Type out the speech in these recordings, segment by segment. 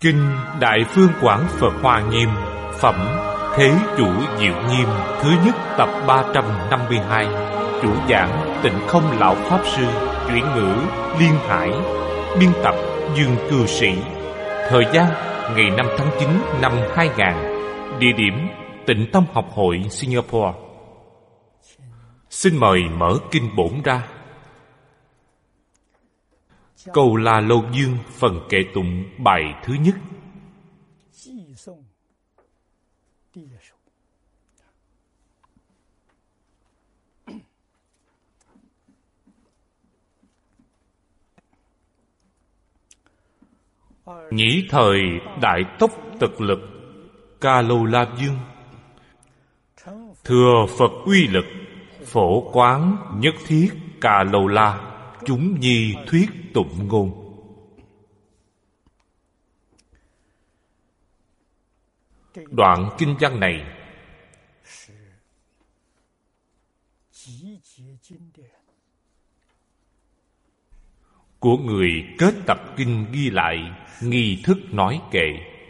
Kinh Đại Phương Quảng Phật Hoa Nghiêm, phẩm Thế Chủ Diệu Nghiêm, thứ nhất, tập 352. Chủ giảng Tịnh Không Lão Pháp Sư, chuyển ngữ Liên Hải, biên tập Dương Cư Sĩ. Thời gian ngày 5 tháng 9 năm 2000. Địa điểm Tịnh Tông Học Hội Singapore. Xin mời mở kinh bổn ra. Câu La Lô Dương, phần kệ tụng, bài thứ nhất. Nhĩ thời Đại Tốc Tật Lực Ca Lô La Dương, thừa Phật uy lực, phổ quán nhất thiết Ca Lô La, chúng nhi thuyết tụng ngôn. Đoạn kinh văn này của người kết tập kinh ghi lại nghi thức nói kệ.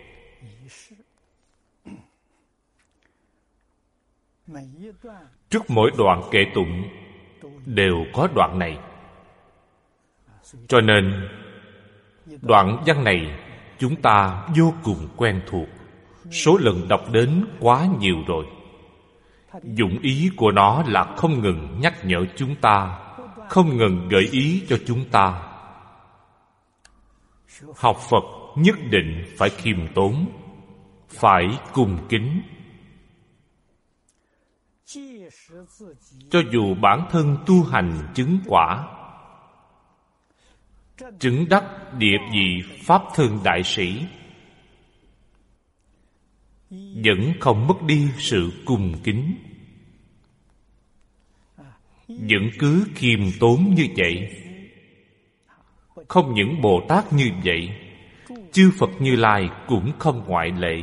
Trước mỗi đoạn kệ tụng đều có đoạn này, cho nên đoạn văn này chúng ta vô cùng quen thuộc, số lần đọc đến quá nhiều rồi. Dụng ý của nó là không ngừng nhắc nhở chúng ta, không ngừng gợi ý cho chúng ta học Phật nhất định phải khiêm tốn, phải cung kính. Cho dù bản thân tu hành chứng quả, chứng đắc địa vị pháp thân đại sĩ, vẫn không mất đi sự cung kính, vẫn cứ khiêm tốn như vậy. Không những Bồ Tát như vậy, chư Phật Như Lai cũng không ngoại lệ.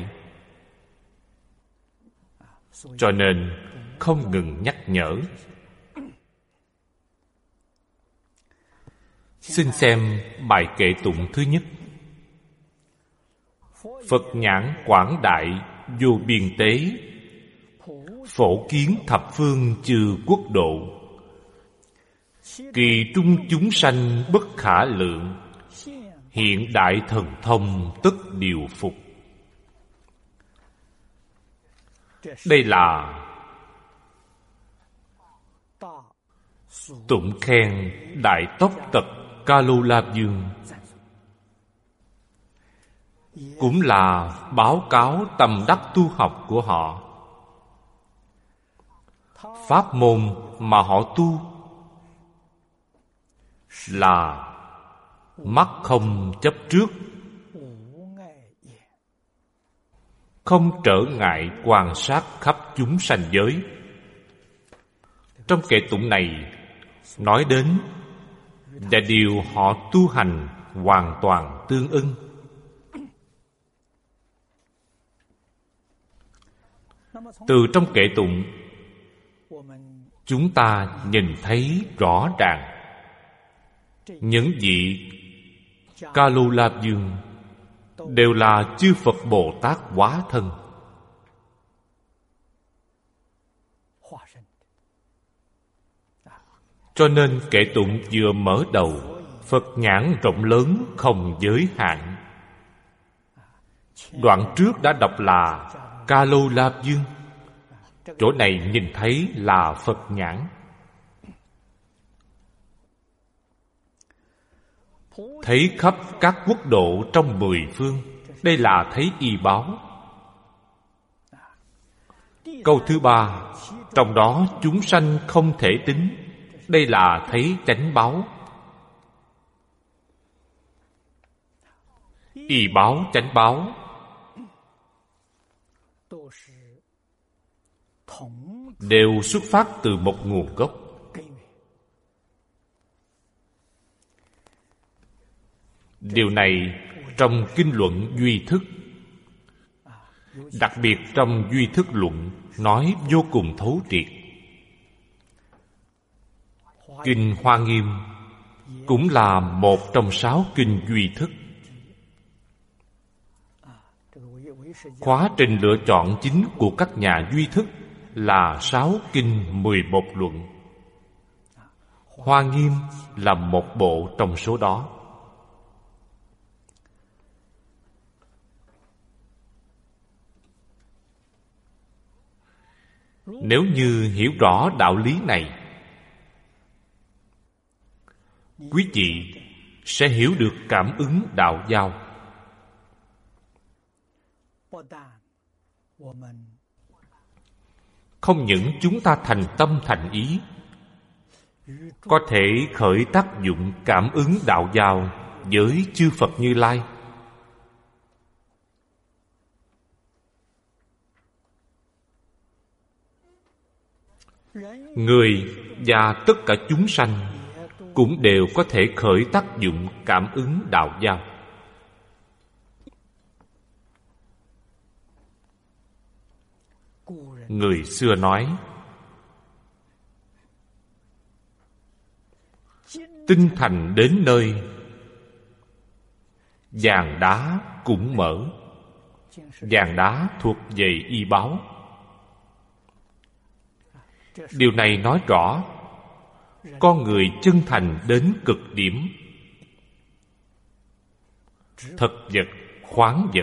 Cho nên không ngừng nhắc nhở. Xin xem bài kệ tụng thứ nhất. Phật nhãn quảng đại vô biên tế, phổ kiến thập phương chư quốc độ, kỳ trung chúng sanh bất khả lượng, hiện đại thần thông tất điều phục. Đây là tụng khen Đại Tốc Tật Ca Lô La Dương, cũng là báo cáo tâm đắc tu học của họ. Pháp môn mà họ tu là mắt không chấp trước, không trở ngại quan sát khắp chúng sanh giới. Trong kệ tụng này nói đến và điều họ tu hành hoàn toàn tương ưng. Từ trong kệ tụng, chúng ta nhìn thấy rõ ràng những vị Ca Lô La Dương đều là chư Phật Bồ Tát hóa thân. Cho nên kệ tụng vừa mở đầu, Phật nhãn rộng lớn không giới hạn. Đoạn trước đã đọc là Ca Lô La Dương, chỗ này nhìn thấy là Phật nhãn. Thấy khắp các quốc độ trong 10 phương, đây là thấy y báo. Câu thứ ba, trong đó chúng sanh không thể tính, đây là thấy chánh báo. Y báo, chánh báo đều xuất phát từ một nguồn gốc. Điều này trong kinh luận Duy Thức, đặc biệt trong Duy Thức luận, nói vô cùng thấu triệt. Kinh Hoa Nghiêm cũng là một trong 6 kinh Duy Thức. Khóa trình lựa chọn chính của các nhà duy thức là 6 kinh 11 luận. Hoa Nghiêm là một bộ trong số đó. Nếu như hiểu rõ đạo lý này, quý vị sẽ hiểu được cảm ứng đạo giao. Không những chúng ta thành tâm thành ý, có thể khởi tác dụng cảm ứng đạo giao với chư Phật Như Lai. Người và tất cả chúng sanh cũng đều có thể khởi tác dụng cảm ứng đạo giao. Người xưa nói, tinh thành đến nơi, vàng đá cũng mở. Vàng đá thuộc về y báo. Điều này nói rõ con người chân thành đến cực điểm. Thực vật, khoáng vật,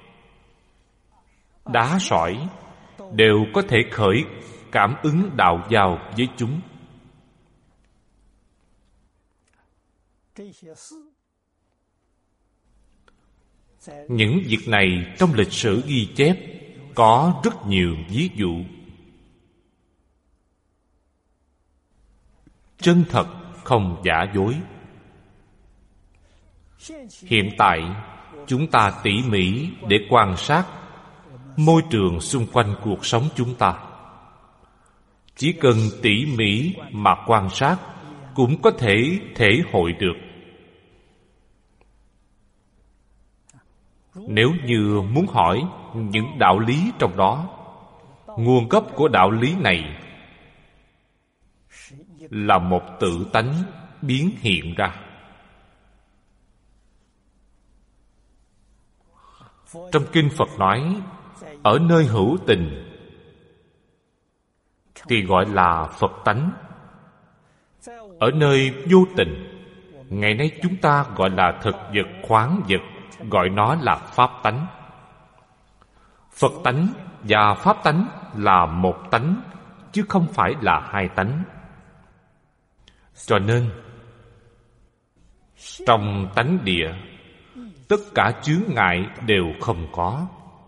đá sỏi đều có thể khởi cảm ứng đạo giao với chúng. Những việc này trong lịch sử ghi chép có rất nhiều ví dụ. Chân thật, không giả dối. Hiện tại, chúng ta tỉ mỉ để quan sát môi trường xung quanh cuộc sống chúng ta. Chỉ cần tỉ mỉ mà quan sát cũng có thể thể hội được. Nếu như muốn hỏi những đạo lý trong đó, nguồn gốc của đạo lý này là một tự tánh biến hiện ra. Trong kinh Phật nói, ở nơi hữu tình thì gọi là Phật tánh. Ở nơi vô tình, ngày nay chúng ta gọi là thực vật, khoáng vật, gọi nó là pháp tánh. Phật tánh và pháp tánh là một tánh, chứ không phải là hai tánh. Cho nên, trong tánh địa, tất cả chướng ngại đều không có.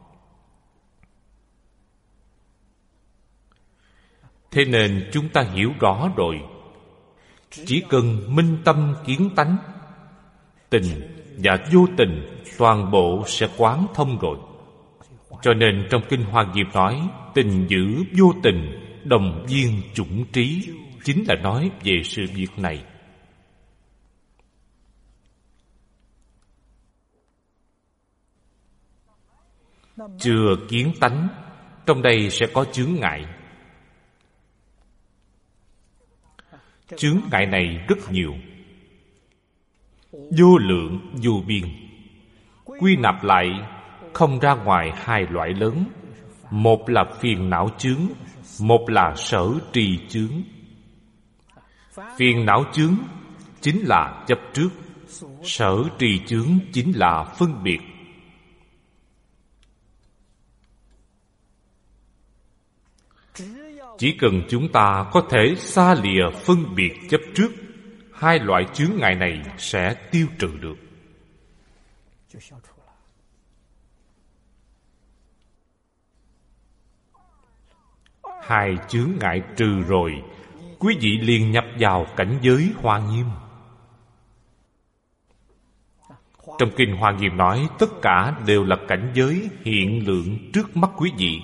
Thế nên chúng ta hiểu rõ rồi, chỉ cần minh tâm kiến tánh, tình và vô tình toàn bộ sẽ quán thông rồi. Cho nên trong kinh Hoa Nghiêm nói, tình giữ vô tình, đồng viên chủng trí, chính là nói về sự việc này. Chưa kiến tánh, trong đây sẽ có chướng ngại. Chướng ngại này rất nhiều, vô lượng vô biên. Quy nạp lại không ra ngoài hai loại lớn. Một là phiền não chướng, một là sở trì chướng. Phiền não chướng chính là chấp trước, sở trì chướng chính là phân biệt. Chỉ cần chúng ta có thể xa lìa phân biệt chấp trước, hai loại chướng ngại này sẽ tiêu trừ được. Hai chướng ngại trừ rồi, quý vị liền nhập vào cảnh giới Hoa Nghiêm. Trong kinh Hoa Nghiêm nói, tất cả đều là cảnh giới hiện lượng trước mắt quý vị.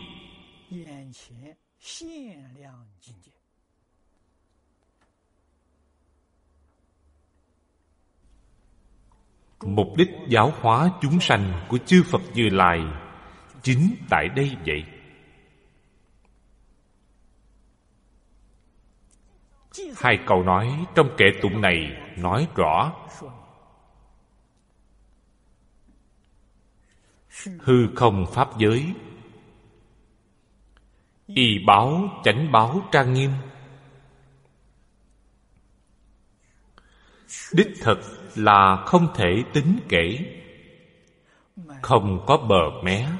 Mục đích giáo hóa chúng sanh của chư Phật Như Lai chính tại đây vậy. Hai câu nói trong kệ tụng này nói rõ, hư không pháp giới, y báo chánh báo trang nghiêm. Đích thực là không thể tính kể, không có bờ mé.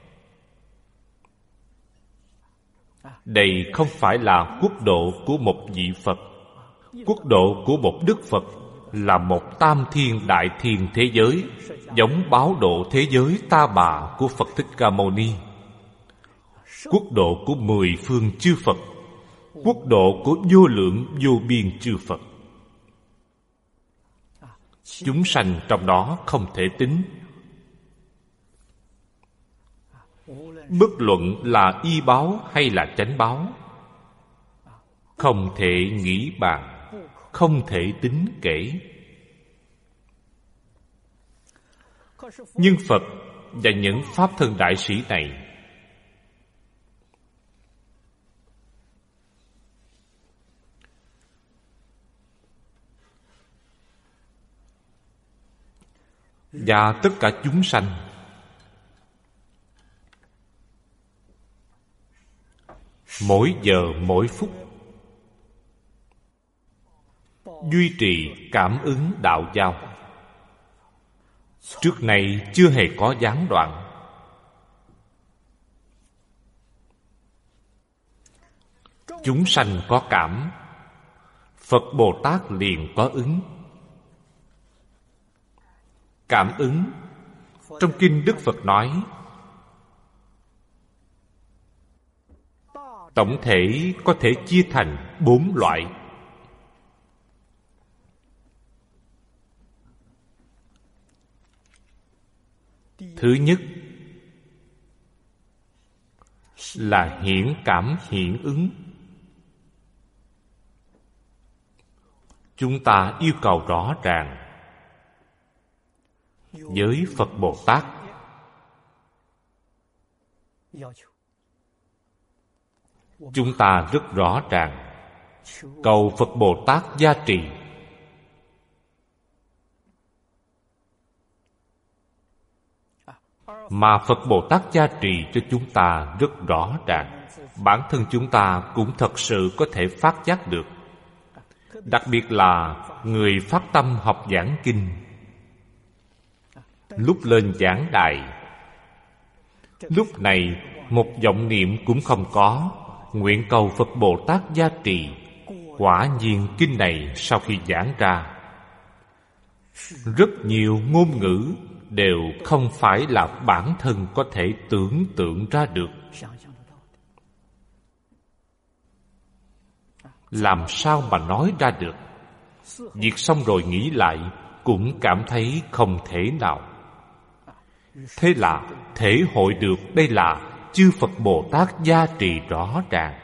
Đây không phải là quốc độ của một vị Phật. Quốc độ của một Đức Phật là một tam thiên đại thiên thế giới, giống báo độ thế giới Ta Bà của Phật Thích Ca Mâu Ni, quốc độ của 10 phương chư Phật, quốc độ của vô lượng vô biên chư Phật. Chúng sanh trong đó không thể tính. Bất luận là y báo hay là chánh báo, không thể nghĩ bàn, không thể tính kể. Nhưng Phật và những Pháp thân đại sĩ này và tất cả chúng sanh mỗi giờ mỗi phút duy trì cảm ứng đạo giao, trước này chưa hề có gián đoạn. Chúng sanh có cảm, Phật Bồ Tát liền có ứng. Cảm ứng trong kinh Đức Phật nói tổng thể có thể chia thành 4 loại. Thứ nhất là hiển cảm hiện ứng. Chúng ta yêu cầu rõ ràng với Phật Bồ Tát. Chúng ta rất rõ ràng cầu Phật Bồ Tát gia trì. Mà Phật Bồ Tát gia trì cho chúng ta rất rõ ràng. Bản thân chúng ta cũng thật sự có thể phát giác được. Đặc biệt là người phát tâm học giảng kinh, lúc lên giảng đài, lúc này một vọng niệm cũng không có, nguyện cầu Phật Bồ Tát gia trì. Quả nhiên kinh này sau khi giảng ra, rất nhiều ngôn ngữ đều không phải là bản thân có thể tưởng tượng ra được. Làm sao mà nói ra được? Việc xong rồi nghĩ lại cũng cảm thấy không thể nào. Thế là thể hội được đây là chư Phật Bồ Tát gia trì rõ ràng.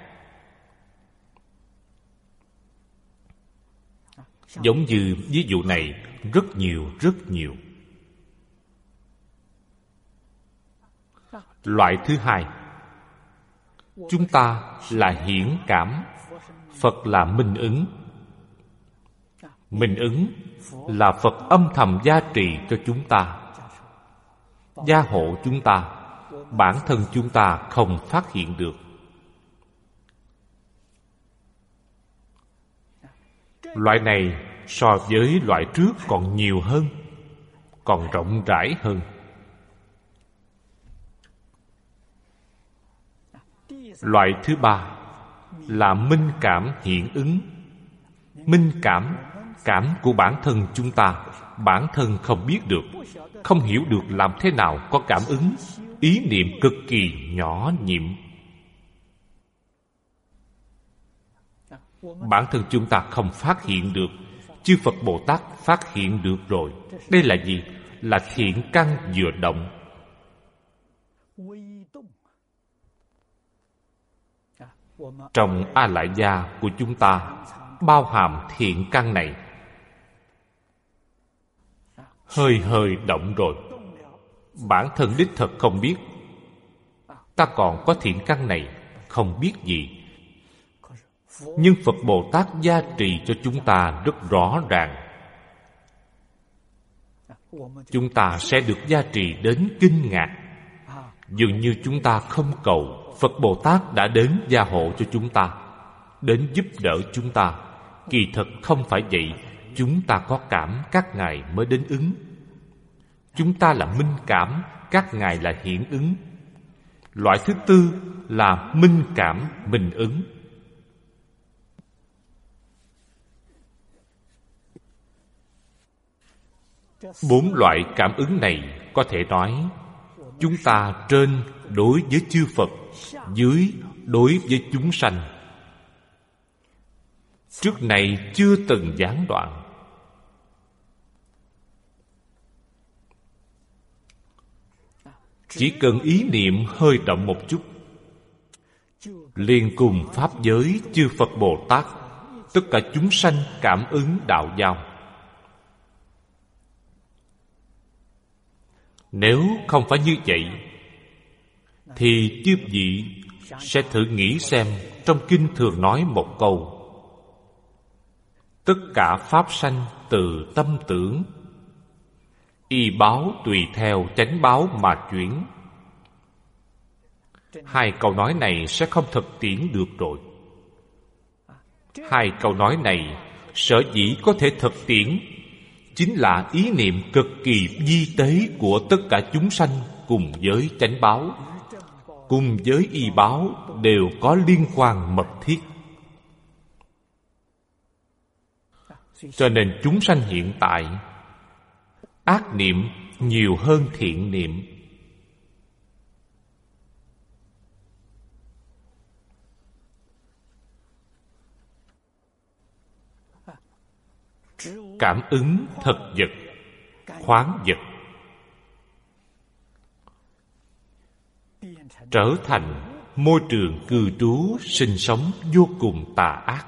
Giống như ví dụ này rất nhiều. Loại thứ hai, chúng ta là hiển cảm, Phật là minh ứng. Minh ứng là Phật âm thầm gia trì cho chúng ta, gia hộ chúng ta, bản thân chúng ta không phát hiện được. Loại này so với loại trước còn nhiều hơn, còn rộng rãi hơn. Loại thứ ba là minh cảm hiện ứng. Minh cảm, cảm của bản thân chúng ta, bản thân không biết được, không hiểu được làm thế nào có cảm ứng. Ý niệm cực kỳ nhỏ nhiệm. Bản thân chúng ta không phát hiện được, chư Phật Bồ Tát phát hiện được rồi. Đây là gì? Là thiện căn vừa động. Trong A Lại Gia của chúng ta bao hàm thiện căn này. Hơi động rồi, bản thân đích thực không biết. Ta còn có thiện căn này, không biết gì. Nhưng Phật Bồ Tát gia trì cho chúng ta rất rõ ràng. Chúng ta sẽ được gia trì đến kinh ngạc. Dường như chúng ta không cầu, Phật Bồ Tát đã đến gia hộ cho chúng ta, đến giúp đỡ chúng ta. Kỳ thực không phải vậy. Chúng ta có cảm, các ngài mới đến ứng. Chúng ta là minh cảm, các ngài là hiển ứng. Loại thứ tư là minh cảm, minh ứng. Bốn loại cảm ứng này có thể nói chúng ta trên đối với chư Phật, dưới đối với chúng sanh, trước này chưa từng gián đoạn. Chỉ cần ý niệm hơi động một chút, liền cùng pháp giới chư Phật Bồ Tát, tất cả chúng sanh cảm ứng đạo giao. Nếu không phải như vậy, thì chư vị sẽ thử nghĩ xem, trong kinh thường nói một câu: tất cả pháp sanh từ tâm tưởng, y báo tùy theo chánh báo mà chuyển. Hai câu nói này sẽ không thực tiễn được rồi. Hai câu nói này sở dĩ có thể thực tiễn, chính là ý niệm cực kỳ vi tế của tất cả chúng sanh cùng với chánh báo, cùng với y báo đều có liên quan mật thiết. Cho nên chúng sanh hiện tại ác niệm nhiều hơn thiện niệm. Cảm ứng thật vật, khoáng vật, trở thành môi trường cư trú sinh sống vô cùng tà ác.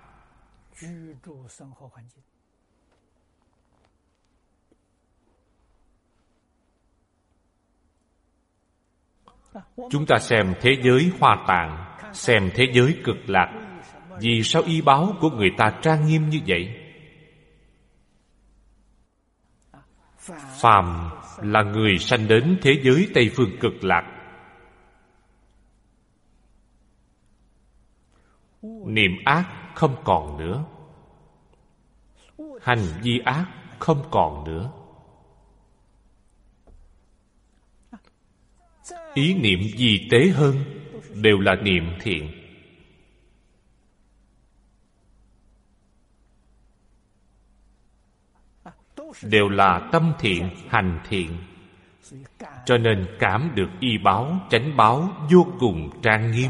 Chúng ta xem thế giới Hoa Tạng, xem thế giới Cực Lạc, vì sao y báo của người ta trang nghiêm như vậy? Phàm là người sanh đến thế giới Tây Phương Cực Lạc, niệm ác không còn nữa, hành vi ác không còn nữa. Ý niệm vi tế hơn đều là niệm thiện. Đều là tâm thiện, hành thiện. Cho nên cảm được y báo, chánh báo vô cùng trang nghiêm.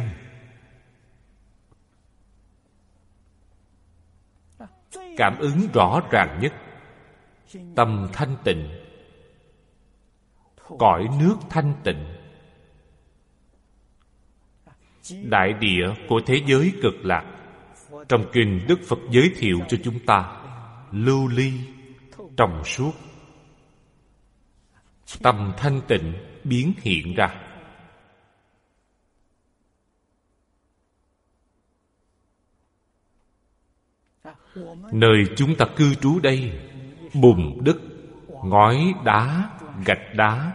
Cảm ứng rõ ràng nhất, tâm thanh tịnh, cõi nước thanh tịnh. Đại địa của thế giới Cực Lạc, trong kinh Đức Phật giới thiệu cho chúng ta lưu ly, trong suốt, tâm thanh tịnh biến hiện ra. Nơi chúng ta cư trú đây, bùn đất, ngói đá, gạch đá,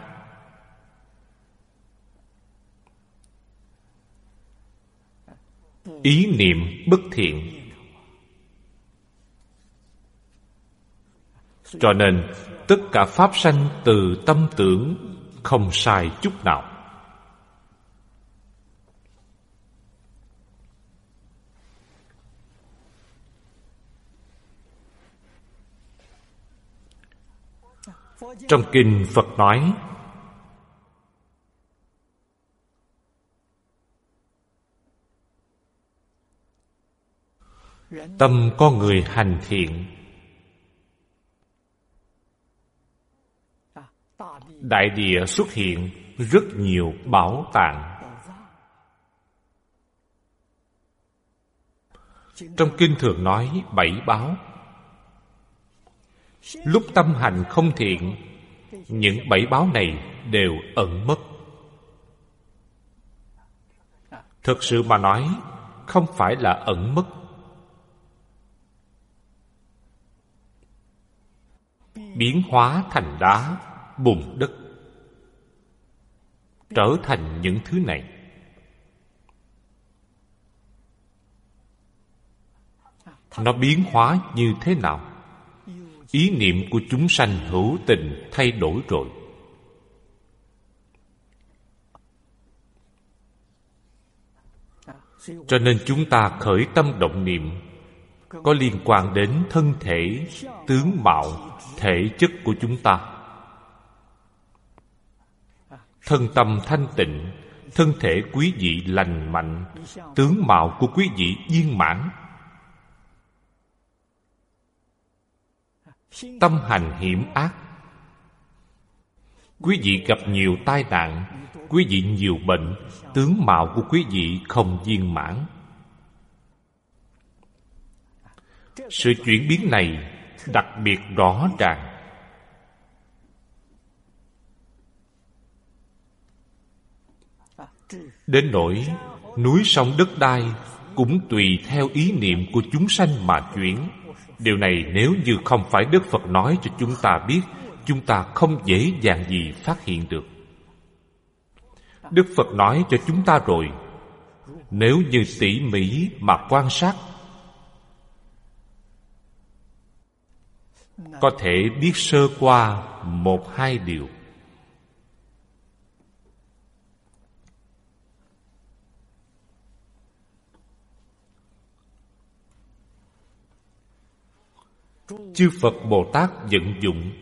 ý niệm bất thiện. Cho nên tất cả pháp sanh từ tâm tưởng, không sai chút nào. Trong kinh Phật nói, tâm con người hành thiện, đại địa xuất hiện rất nhiều bảo tàng. Trong kinh thường nói 7 báo. Lúc tâm hành không thiện, những 7 báo này đều ẩn mất. Thực sự mà nói, không phải là ẩn mất, biến hóa thành đá, bùn đất. trở thành những thứ này. Nó biến hóa như thế nào? Ý niệm của chúng sanh hữu tình thay đổi rồi. Cho nên chúng ta khởi tâm động niệm có liên quan đến thân thể, tướng mạo, thể chất của chúng ta. Thân tâm thanh tịnh, thân thể quý vị lành mạnh, tướng mạo của quý vị viên mãn. Tâm hành hiểm ác, quý vị gặp nhiều tai nạn, quý vị nhiều bệnh, tướng mạo của quý vị không viên mãn. Sự chuyển biến này đặc biệt rõ ràng. Đến nỗi núi sông đất đai cũng tùy theo ý niệm của chúng sanh mà chuyển. Điều này nếu như không phải Đức Phật nói cho chúng ta biết, chúng ta không dễ dàng gì phát hiện được. Đức Phật nói cho chúng ta rồi. Nếu như tỉ mỉ mà quan sát, có thể biết sơ qua một hai điều. Chư Phật Bồ Tát vận dụng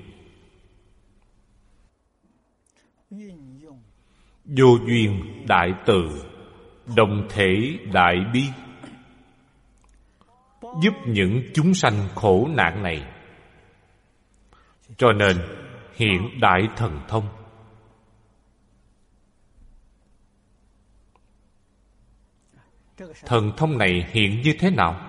vô duyên đại từ, đồng thể đại bi, giúp những chúng sanh khổ nạn này. Cho nên hiện đại thần thông. Thần thông này hiện như thế nào?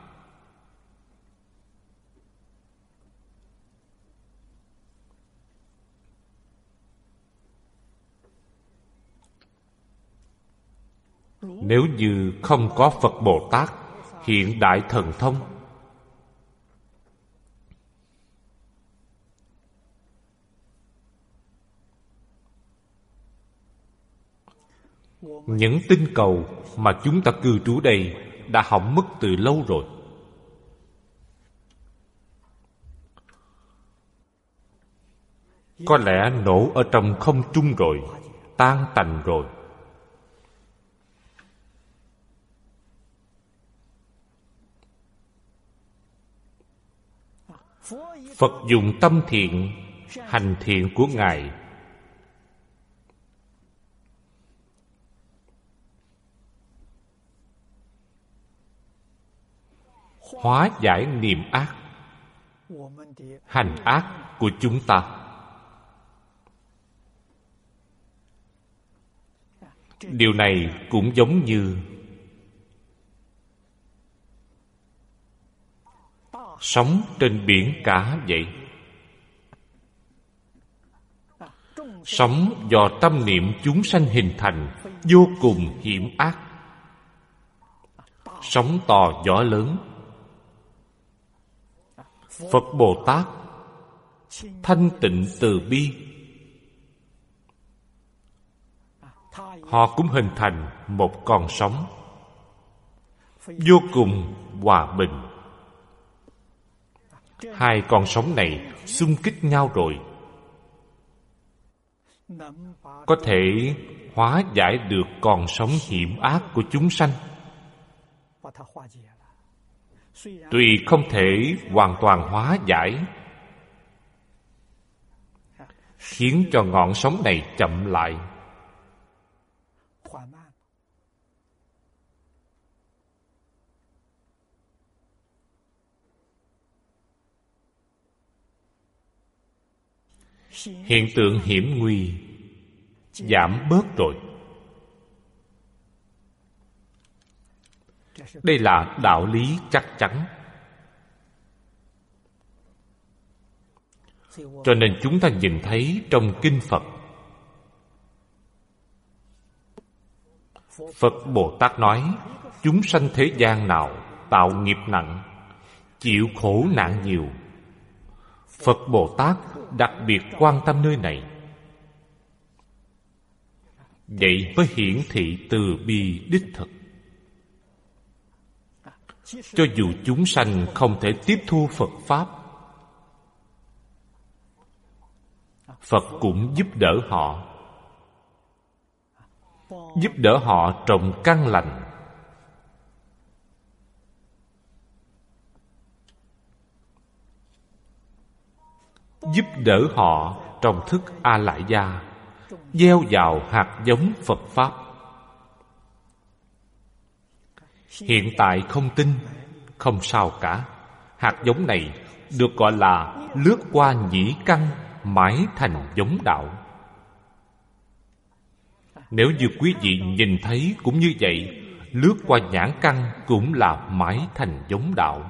Nếu như không có Phật Bồ Tát hiện đại thần thông, những tinh cầu mà chúng ta cư trú đây đã hỏng mất từ lâu rồi. Có lẽ nổ ở trong không trung rồi, tan tành rồi. Phật dùng tâm thiện, hành thiện của Ngài hóa giải niệm ác, hành ác của chúng ta. Điều này cũng giống như sóng trên biển cả vậy. Sóng do tâm niệm chúng sanh hình thành vô cùng hiểm ác. Sóng to gió lớn. Phật Bồ Tát thanh tịnh từ bi, họ cũng hình thành một con sóng vô cùng hòa bình. Hai con sóng này xung kích nhau rồi, có thể hóa giải được con sóng hiểm ác của chúng sanh. Tuy không thể hoàn toàn hóa giải, khiến cho ngọn sóng này chậm lại. Hiện tượng hiểm nguy giảm bớt rồi. Đây là đạo lý chắc chắn. Cho nên chúng ta nhìn thấy trong kinh Phật, Phật Bồ Tát nói, chúng sanh thế gian nào tạo nghiệp nặng, chịu khổ nạn nhiều, Phật Bồ Tát đặc biệt quan tâm nơi này. vậy mới hiển thị từ bi đích thực. Cho dù chúng sanh không thể tiếp thu Phật Pháp, Phật cũng giúp đỡ họ, giúp đỡ họ trồng căn lành. Giúp đỡ họ trong thức A Lại Gia, gieo vào hạt giống Phật Pháp. Hiện tại không tin, không sao cả. Hạt giống này được gọi là lướt qua nhĩ căn, mãi thành giống đạo. Nếu như quý vị nhìn thấy cũng như vậy, lướt qua nhãn căn cũng là mãi thành giống đạo.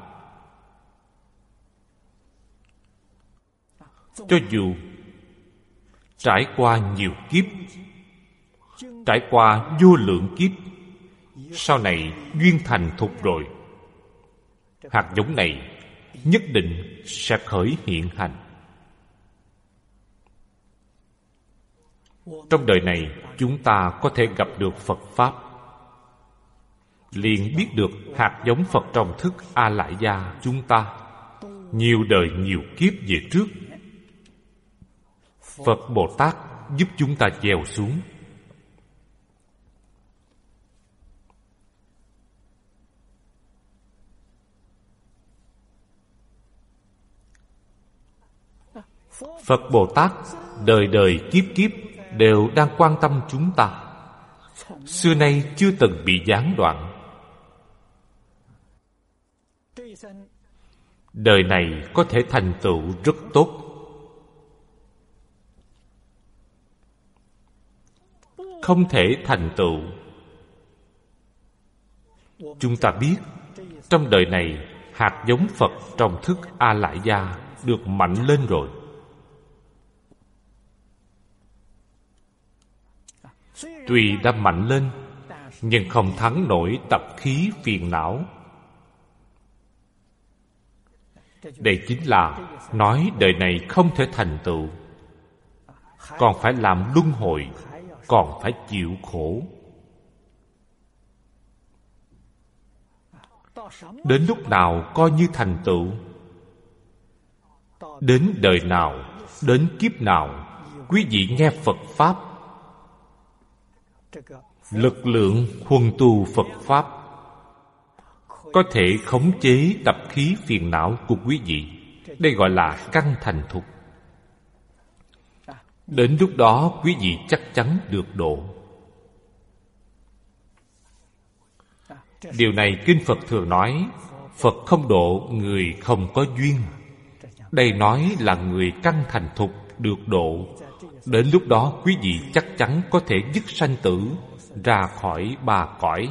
Cho dù trải qua nhiều kiếp, trải qua vô lượng kiếp, sau này duyên thành thục rồi, hạt giống này nhất định sẽ khởi hiện hành. Trong đời này chúng ta có thể gặp được Phật Pháp, liền biết được hạt giống Phật trong thức A Lại Gia chúng ta nhiều đời nhiều kiếp về trước, Phật Bồ Tát giúp chúng ta gieo xuống. Phật Bồ Tát đời đời kiếp kiếp đều đang quan tâm chúng ta, xưa nay chưa từng bị gián đoạn. Đời này có thể thành tựu rất tốt. Không thể thành tựu, chúng ta biết trong đời này hạt giống Phật trong thức A Lại Gia được mạnh lên rồi. Tuy đã mạnh lên, nhưng không thắng nổi tập khí phiền não. Đây chính là nói đời này không thể thành tựu, còn phải làm luân hồi, còn phải chịu khổ. Đến lúc nào coi như thành tựu? Đến đời nào, đến kiếp nào, quý vị nghe Phật Pháp, lực lượng huân tu Phật Pháp có thể khống chế tập khí phiền não của quý vị. Đây gọi là căn thành thục. Đến lúc đó quý vị chắc chắn được độ. Điều này Kinh Phật thường nói, Phật không độ người không có duyên. Đây nói là người căn thành thục được độ. Đến lúc đó quý vị chắc chắn có thể dứt sanh tử, ra khỏi ba cõi.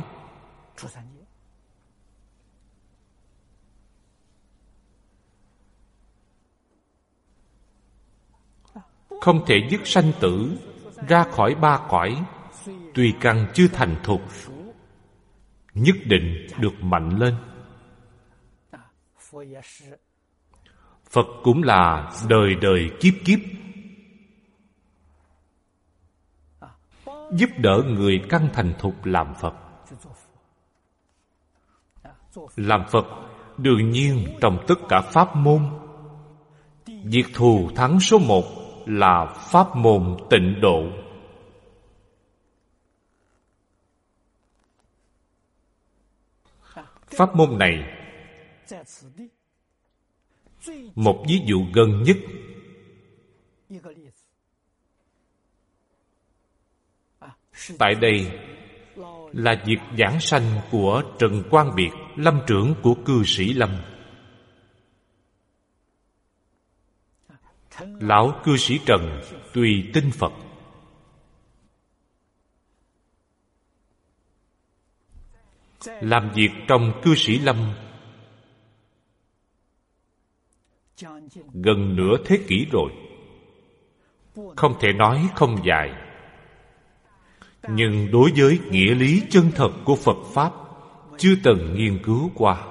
Không thể dứt sanh tử, ra khỏi ba cõi, tuy căn chưa thành thục, nhất định được mạnh lên. Phật cũng là đời đời kiếp kiếp giúp đỡ người căn thành thục làm Phật. Làm Phật đương nhiên trong tất cả pháp môn, việc thù thắng số một là pháp môn tịnh độ. Pháp môn này, một ví dụ gần nhất, tại đây là việc giảng sanh của Trần Quang Biệt, lâm trưởng của cư sĩ Lâm. Lão cư sĩ Trần tuy tin Phật, làm việc trong cư sĩ Lâm gần nửa thế kỷ rồi, không thể nói không dài. Nhưng đối với nghĩa lý chân thật của Phật Pháp chưa từng nghiên cứu qua.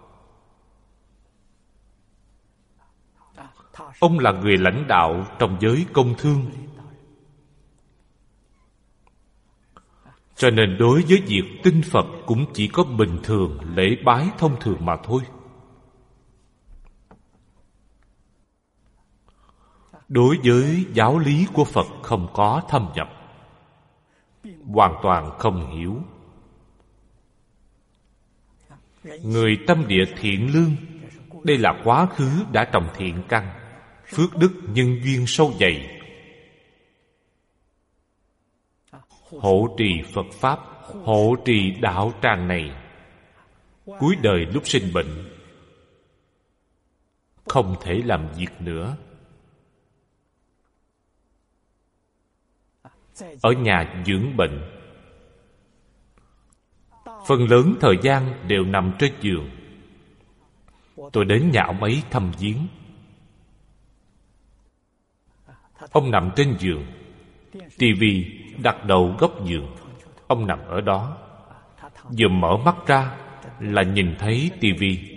Ông là người lãnh đạo trong giới công thương. Cho nên đối với việc tin Phật cũng chỉ có bình thường, lễ bái thông thường mà thôi. Đối với giáo lý của Phật không có thâm nhập, hoàn toàn không hiểu. Người tâm địa thiện lương, đây là quá khứ đã trồng thiện căn, phước đức nhân duyên sâu dày, hộ trì Phật Pháp, hộ trì đạo tràng này. Cuối đời lúc sinh bệnh, không thể làm việc nữa, ở nhà dưỡng bệnh. Phần lớn thời gian đều nằm trên giường. Tôi đến nhà ông ấy thăm viếng. Ông nằm trên giường, tivi đặt đầu góc giường. Ông nằm ở đó, vừa mở mắt ra là nhìn thấy tivi.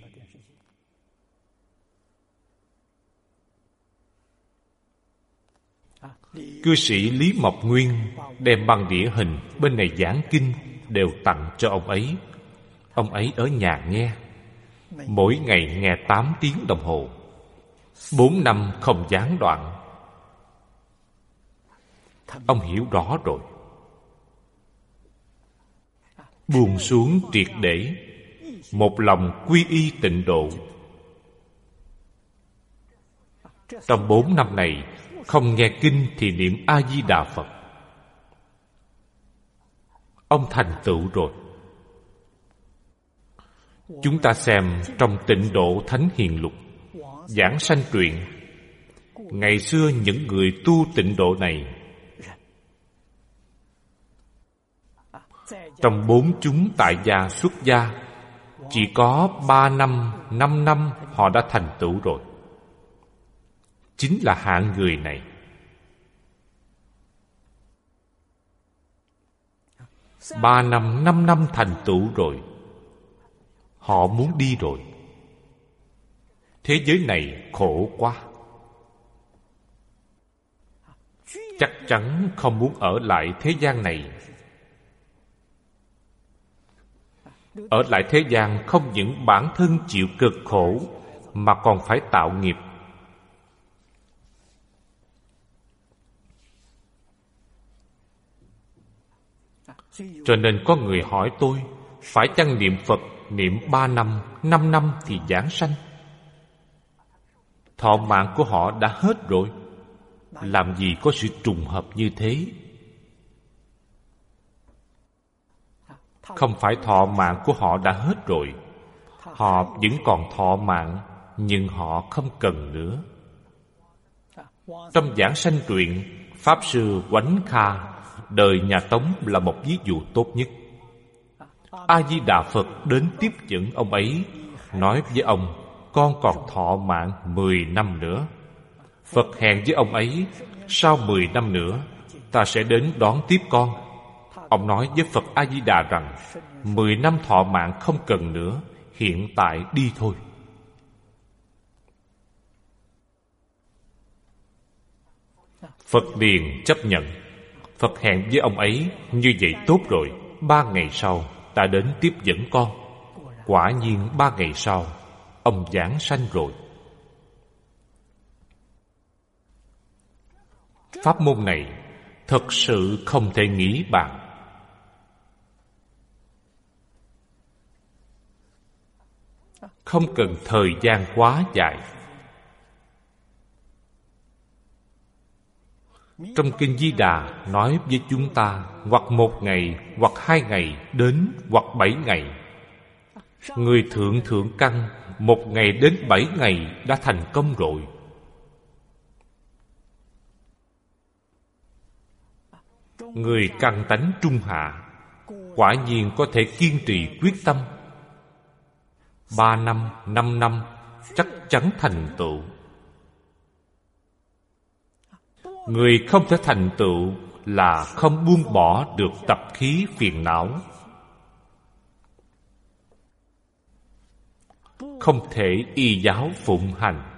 Cư sĩ Lý Mộc Nguyên đem băng đĩa hình bên này giảng kinh đều tặng cho ông ấy. Ông ấy ở nhà nghe, mỗi ngày nghe 8 tiếng đồng hồ, 4 năm không gián đoạn. Ông hiểu rõ rồi, buông xuống triệt để, một lòng quy y tịnh độ. Trong 4 năm này, không nghe kinh thì niệm A-di-đà Phật. Ông thành tựu rồi. Chúng ta xem trong Tịnh Độ Thánh Hiền Lục, giảng sanh truyện. Ngày xưa những người tu tịnh độ này, trong 4 chúng tại gia xuất gia, chỉ có 3 năm, 5 năm họ đã thành tựu rồi. Chính là hạng người này. 3 năm, 5 năm thành tựu rồi, họ muốn đi rồi. Thế giới này khổ quá, chắc chắn không muốn ở lại thế gian này. Ở lại thế gian không những bản thân chịu cực khổ, mà còn phải tạo nghiệp. Cho nên có người hỏi tôi, phải chăng niệm Phật niệm 3 năm, 5 năm thì giảng sanh? Thọ mạng của họ đã hết rồi, làm gì có sự trùng hợp như thế? Không phải thọ mạng của họ đã hết rồi, họ vẫn còn thọ mạng, nhưng họ không cần nữa. Trong giảng sanh truyện, Pháp Sư Oánh Kha đời nhà Tống là một ví dụ tốt nhất. A-di-đà Phật đến tiếp dẫn ông ấy, nói với ông, con còn thọ mạng 10 năm nữa. Phật hẹn với ông ấy, sau 10 năm nữa ta sẽ đến đón tiếp con. Ông nói với Phật A-di-đà rằng 10 năm thọ mạng không cần nữa, hiện tại đi thôi. Phật liền chấp nhận. Phật hẹn với ông ấy, như vậy tốt rồi, 3 ngày sau ta đến tiếp dẫn con. Quả nhiên 3 ngày sau, ông giảng sanh rồi. Pháp môn này thật sự không thể nghĩ bàn. Không cần thời gian quá dài. Trong Kinh Di Đà nói với chúng ta, hoặc 1 ngày, hoặc 2 ngày đến, hoặc 7 ngày. Người thượng căn 1 ngày đến 7 ngày đã thành công rồi. Người căn tánh trung hạ quả nhiên có thể kiên trì quyết tâm, 3 năm, 5 năm chắc chắn thành tựu. Người không thể thành tựu là không buông bỏ được tập khí phiền não, không thể y giáo phụng hành.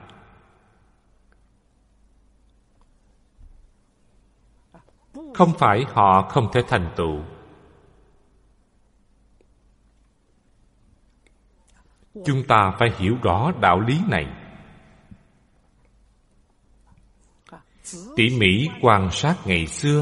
Không phải họ không thể thành tựu, Chúng ta phải hiểu rõ đạo lý này. Tỉ mỉ quan sát ngày xưa,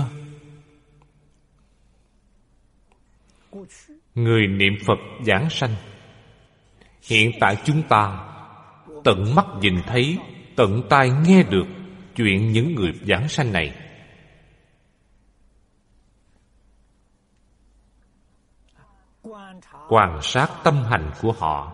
người niệm Phật giảng sanh. Hiện tại chúng ta tận mắt nhìn thấy, tận tai nghe được chuyện những người giảng sanh này. Quan sát tâm hành của họ,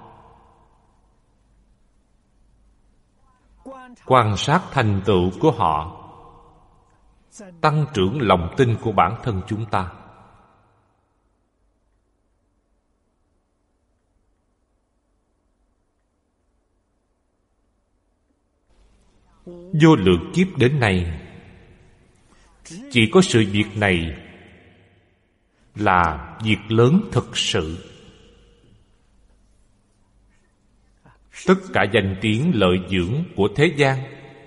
quan sát thành tựu của họ, tăng trưởng lòng tin của bản thân chúng ta. Vô lượng kiếp đến nay, chỉ có sự việc này là việc lớn thực sự. Tất cả danh tiếng lợi dưỡng của thế gian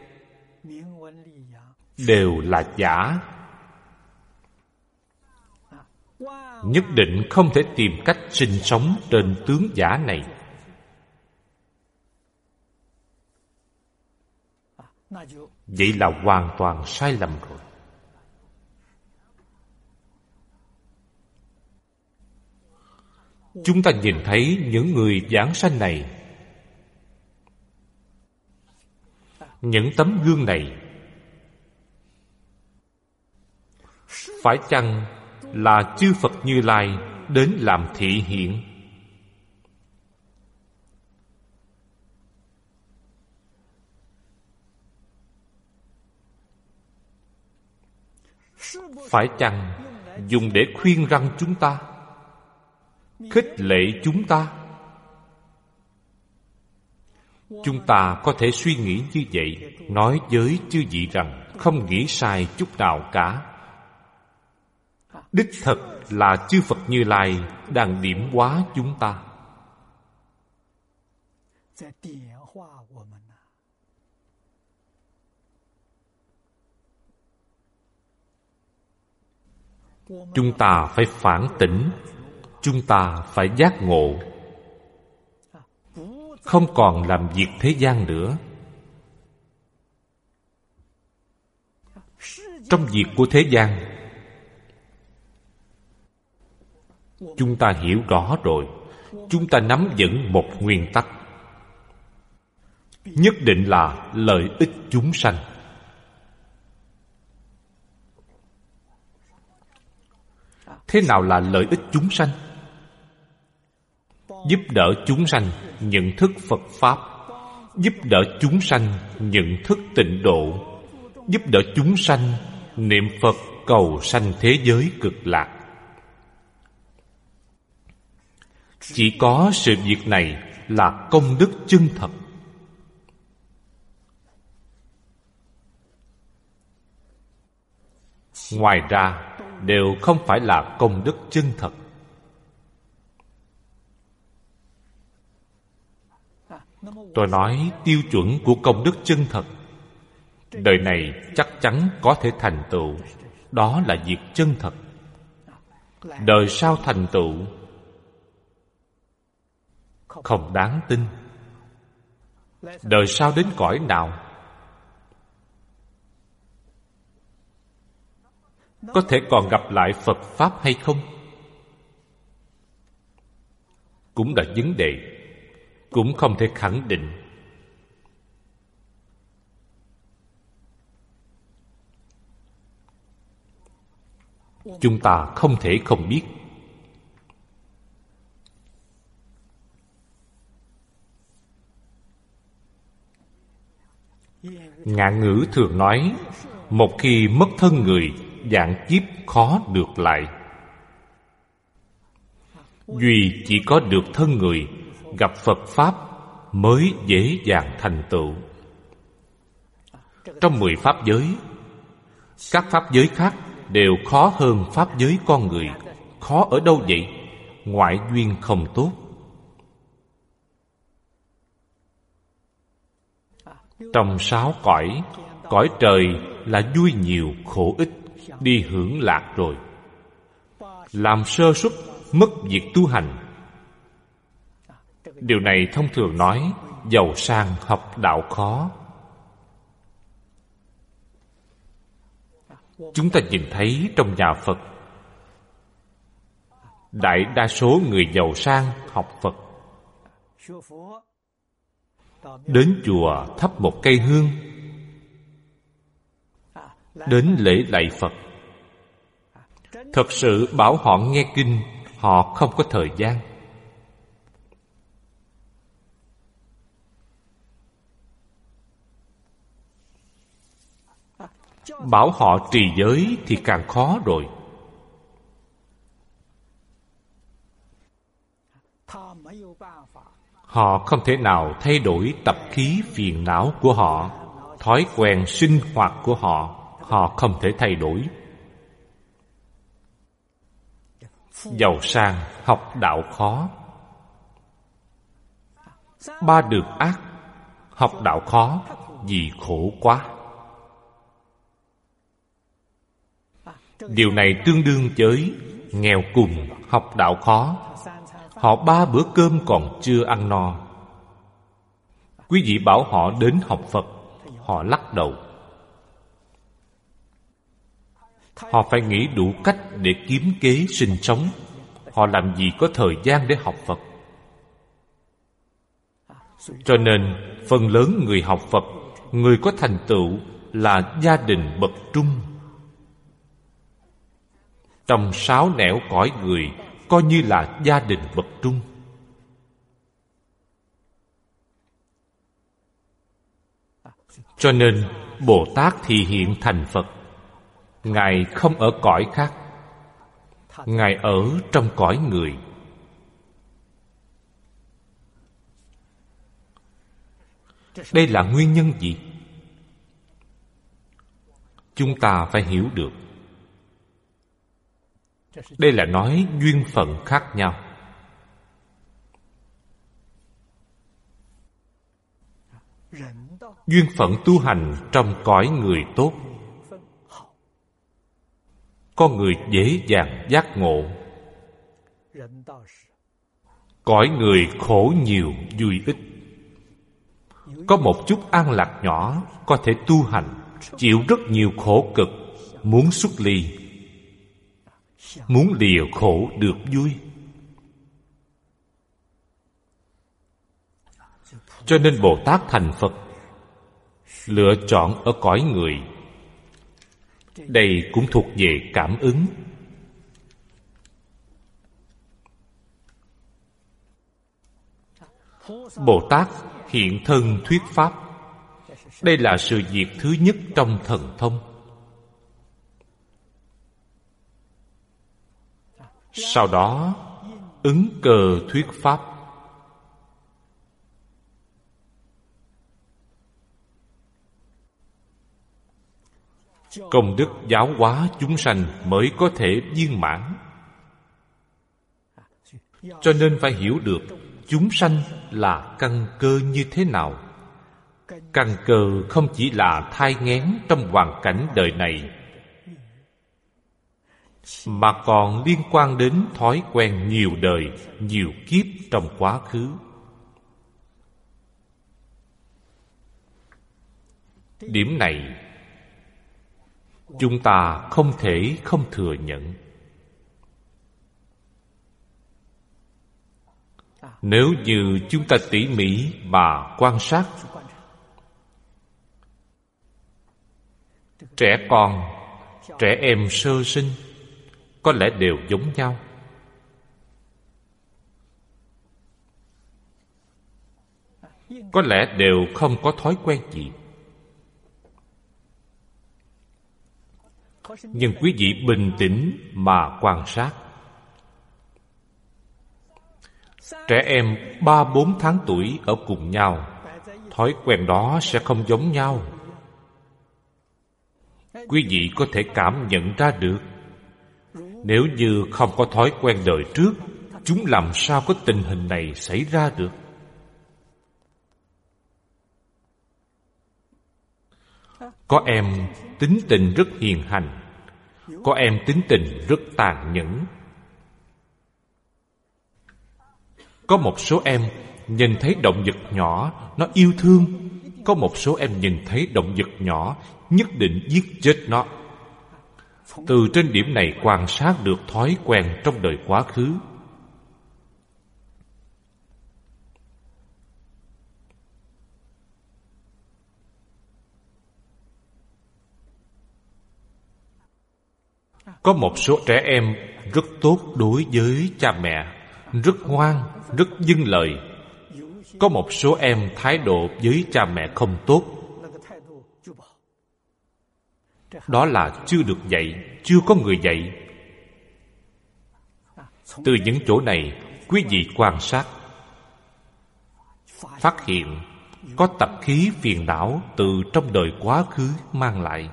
đều là giả. Nhất định không thể tìm cách sinh sống trên tướng giả này. Vậy là hoàn toàn sai lầm rồi. Chúng ta nhìn thấy những người giảng sanh này, những tấm gương này, phải chăng là chư Phật Như Lai đến làm thị hiện? Phải chăng dùng để khuyên răn chúng ta, khích lệ chúng ta? Chúng ta có thể suy nghĩ như vậy, nói với chư vị rằng không nghĩ sai chút nào cả. Đích thực là chư Phật Như Lai đang điểm hóa chúng ta. Chúng ta phải phản tỉnh, chúng ta phải giác ngộ, không còn làm việc thế gian nữa. Trong việc của thế gian, chúng ta hiểu rõ rồi. Chúng ta nắm vững một nguyên tắc, nhất định là lợi ích chúng sanh. Thế nào là lợi ích chúng sanh? Giúp đỡ chúng sanh nhận thức Phật Pháp, giúp đỡ chúng sanh nhận thức tịnh độ, giúp đỡ chúng sanh niệm Phật cầu sanh thế giới cực lạc. Chỉ có sự việc này là công đức chân thật. Ngoài ra đều không phải là công đức chân thật. Tôi nói tiêu chuẩn của công đức chân thật, đời này chắc chắn có thể thành tựu, đó là việc chân thật. Đời sau thành tựu không đáng tin. Đời sau đến cõi nào? Có thể còn gặp lại Phật Pháp hay không? Cũng là vấn đề, cũng không thể khẳng định. Chúng ta không thể không biết. Ngạn ngữ thường nói, một khi mất thân người, vạn kiếp khó được lại. Duy chỉ có được thân người, gặp Phật Pháp mới dễ dàng thành tựu. Trong 10 pháp giới, các pháp giới khác đều khó hơn pháp giới con người. Khó ở đâu vậy? Ngoại duyên không tốt. Trong 6 cõi, cõi trời là vui nhiều khổ ít, đi hưởng lạc rồi. Làm sơ suất mất việc tu hành, Điều này thông thường nói giàu sang học đạo khó. Chúng ta nhìn thấy trong nhà Phật, đại đa số người giàu sang học Phật, đến chùa thắp một cây hương, đến lễ lạy Phật. Thật sự bảo họ nghe kinh, họ không có thời gian. Bảo họ trì giới thì càng khó rồi. Họ không thể nào thay đổi tập khí phiền não của họ, thói quen sinh hoạt của họ không thể thay đổi. Giàu sang học đạo khó. Ba đường ác, học đạo khó vì khổ quá. Điều này tương đương với nghèo cùng học đạo khó. Họ 3 bữa cơm còn chưa ăn no. Quý vị bảo họ đến học Phật, họ lắc đầu. Họ phải nghĩ đủ cách để kiếm kế sinh sống. Họ làm gì có thời gian để học Phật. Cho nên phần lớn người học Phật, người có thành tựu là gia đình bậc trung. Trong 6 nẻo cõi người, coi như là gia đình bậc trung. Cho nên Bồ Tát thị hiện thành Phật. Ngài không ở cõi khác, Ngài ở trong cõi người. Đây là nguyên nhân gì? Chúng ta phải hiểu được. Đây là nói duyên phận khác nhau. Duyên phận tu hành trong cõi người tốt, con người dễ dàng giác ngộ. Cõi người khổ nhiều vui ít. Có một chút an lạc nhỏ có thể tu hành, chịu rất nhiều khổ cực, muốn xuất ly, muốn lìa khổ được vui. Cho nên Bồ Tát thành Phật lựa chọn ở cõi người. Đây cũng thuộc về cảm ứng. Bồ Tát hiện thân thuyết pháp. Đây là sự việc thứ nhất trong thần thông. Sau đó ứng cơ thuyết pháp. Công đức giáo hóa chúng sanh mới có thể viên mãn. Cho nên phải hiểu được chúng sanh là căn cơ như thế nào. Căn cơ không chỉ là thai nghén trong hoàn cảnh đời này, mà còn liên quan đến thói quen nhiều đời, nhiều kiếp trong quá khứ. Điểm này chúng ta không thể không thừa nhận. Nếu như chúng ta tỉ mỉ mà quan sát, trẻ con, trẻ em sơ sinh có lẽ đều giống nhau. Có lẽ đều không có thói quen gì. Nhưng quý vị bình tĩnh mà quan sát. Trẻ em 3-4 tháng tuổi ở cùng nhau, thói quen đó sẽ không giống nhau. Quý vị có thể cảm nhận ra được. Nếu như không có thói quen đời trước, chúng làm sao có tình hình này xảy ra được? Có em tính tình rất hiền hành, có em tính tình rất tàn nhẫn. Có một số em nhìn thấy động vật nhỏ, nó yêu thương. Có một số em nhìn thấy động vật nhỏ, nhất định giết chết nó. Từ trên điểm này quan sát được thói quen trong đời quá khứ. Có một số trẻ em rất tốt đối với cha mẹ, rất ngoan, rất vâng lời. Có một số em thái độ với cha mẹ không tốt. Đó là chưa được dạy, chưa có người dạy. Từ những chỗ này, quý vị quan sát, phát hiện có tập khí phiền não từ trong đời quá khứ mang lại.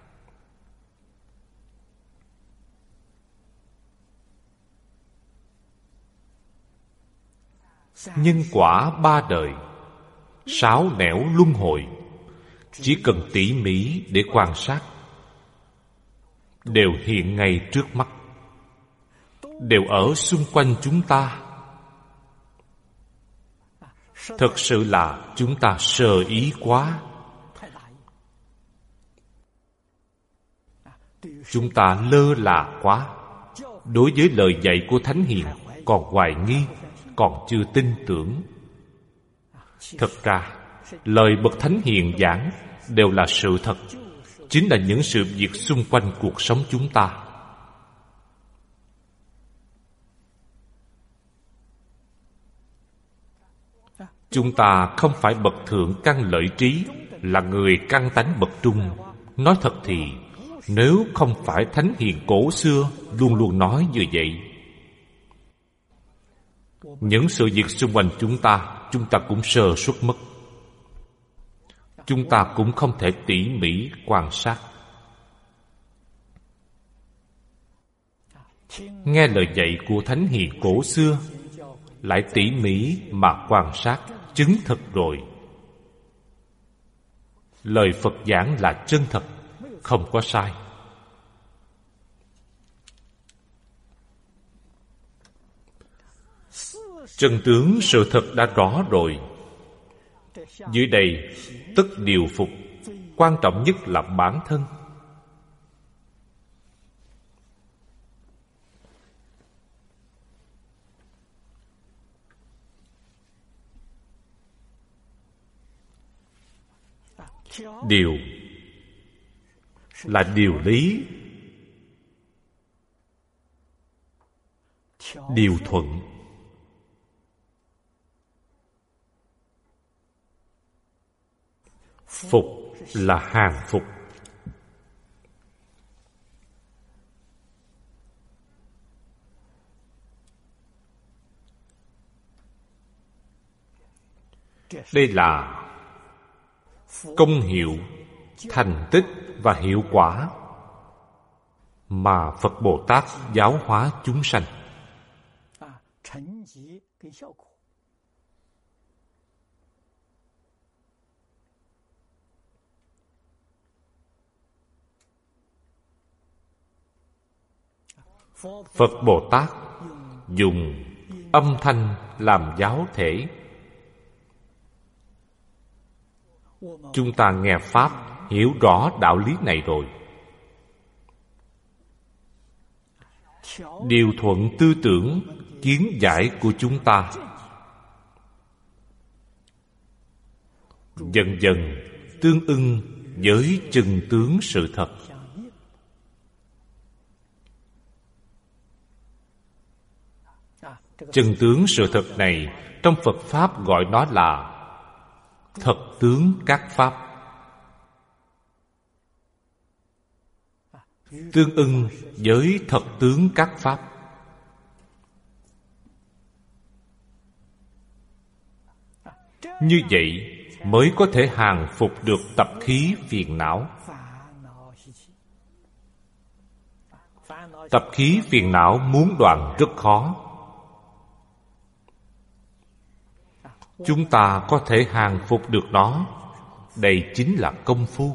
Nhân quả 3 đời, 6 nẻo luân hồi. Chỉ cần tỉ mỉ để quan sát, đều hiện ngay trước mắt, đều ở xung quanh chúng ta. Thật sự là chúng ta sơ ý quá. Chúng ta lơ là quá. Đối với lời dạy của Thánh Hiền còn hoài nghi, còn chưa tin tưởng. Thật ra, lời bậc Thánh Hiền giảng đều là sự thật, chính là những sự việc xung quanh cuộc sống chúng ta. Chúng ta không phải bậc thượng căn lợi trí, là người căn tánh bậc trung. Nói thật thì, nếu không phải Thánh Hiền cổ xưa luôn luôn nói như vậy, những sự việc xung quanh chúng ta cũng sơ suất mất. Chúng ta cũng không thể tỉ mỉ quan sát. Nghe lời dạy của Thánh Hiền cổ xưa, lại tỉ mỉ mà quan sát, chứng thực rồi. Lời Phật giảng là chân thật, không có sai. Chân tướng sự thật đã rõ rồi. Dưới đây tất điều phục. Quan trọng nhất là bản thân. Điều là điều lý, điều thuận. Phục là hàng phục. Đây là công hiệu, thành tích và hiệu quả mà Phật Bồ Tát giáo hóa chúng sanh. Phật Bồ Tát dùng âm thanh làm giáo thể. Chúng ta nghe Pháp, hiểu rõ đạo lý này rồi. Điều thuận tư tưởng, kiến giải của chúng ta dần dần tương ưng với chân tướng sự thật. Chân tướng sự thật này trong Phật Pháp gọi nó là thật tướng các Pháp. Tương ưng với thật tướng các Pháp. Như vậy mới có thể hàng phục được tập khí phiền não. Tập khí phiền não muốn đoạn rất khó. Chúng ta có thể hàng phục được nó. Đây chính là công phu.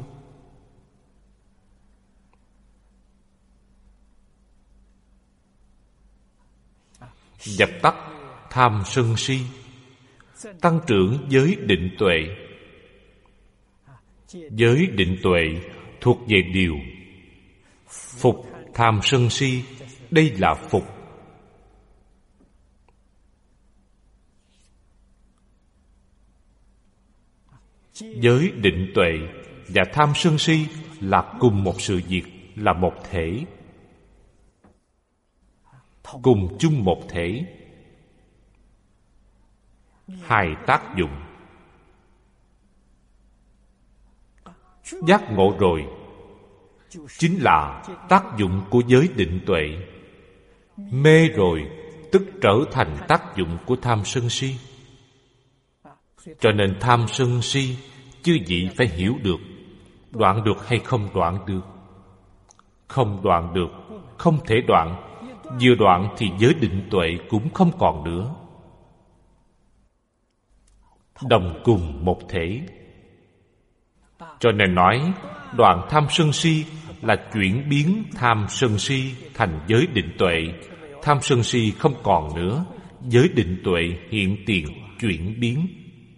Dập tắt tham sân si, tăng trưởng giới định tuệ. Giới định tuệ thuộc về điều phục tham sân si. Đây là phục. Giới định tuệ và tham sân si là cùng một sự việc, là một thể, cùng chung một thể, hai tác dụng. Giác ngộ rồi chính là tác dụng của giới định tuệ. Mê rồi tức trở thành tác dụng của tham sân si. Cho nên tham sân si chư vị phải hiểu được. Đoạn được hay không đoạn được? Không đoạn được, không thể đoạn. Vừa đoạn thì giới định tuệ cũng không còn nữa. Đồng cùng một thể. Cho nên nói đoạn tham sân si là chuyển biến tham sân si thành giới định tuệ. Tham sân si không còn nữa, giới định tuệ hiện tiền chuyển biến.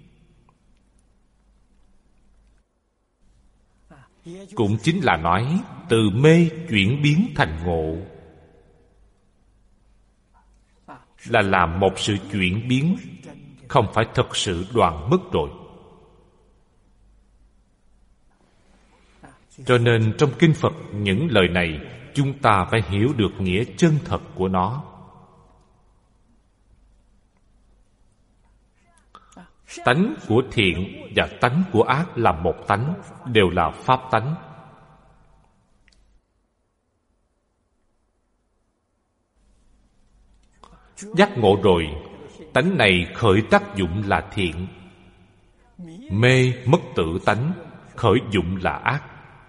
Cũng chính là nói từ mê chuyển biến thành ngộ, là làm một sự chuyển biến, không phải thật sự đoạn mất rồi. Cho nên trong Kinh Phật những lời này chúng ta phải hiểu được nghĩa chân thật của nó. Tánh của thiện và tánh của ác là một tánh, đều là pháp tánh. Giác ngộ rồi, tánh này khởi tác dụng là thiện. Mê mất tự tánh, khởi dụng là ác.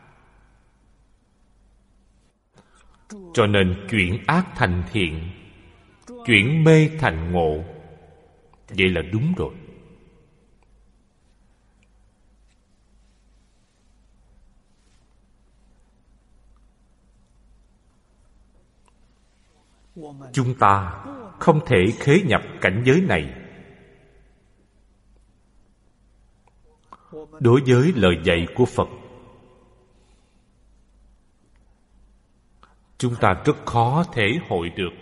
Cho nên chuyển ác thành thiện, chuyển mê thành ngộ. Vậy là đúng rồi. Chúng ta không thể khế nhập cảnh giới này. Đối với lời dạy của Phật, chúng ta rất khó thể hội được.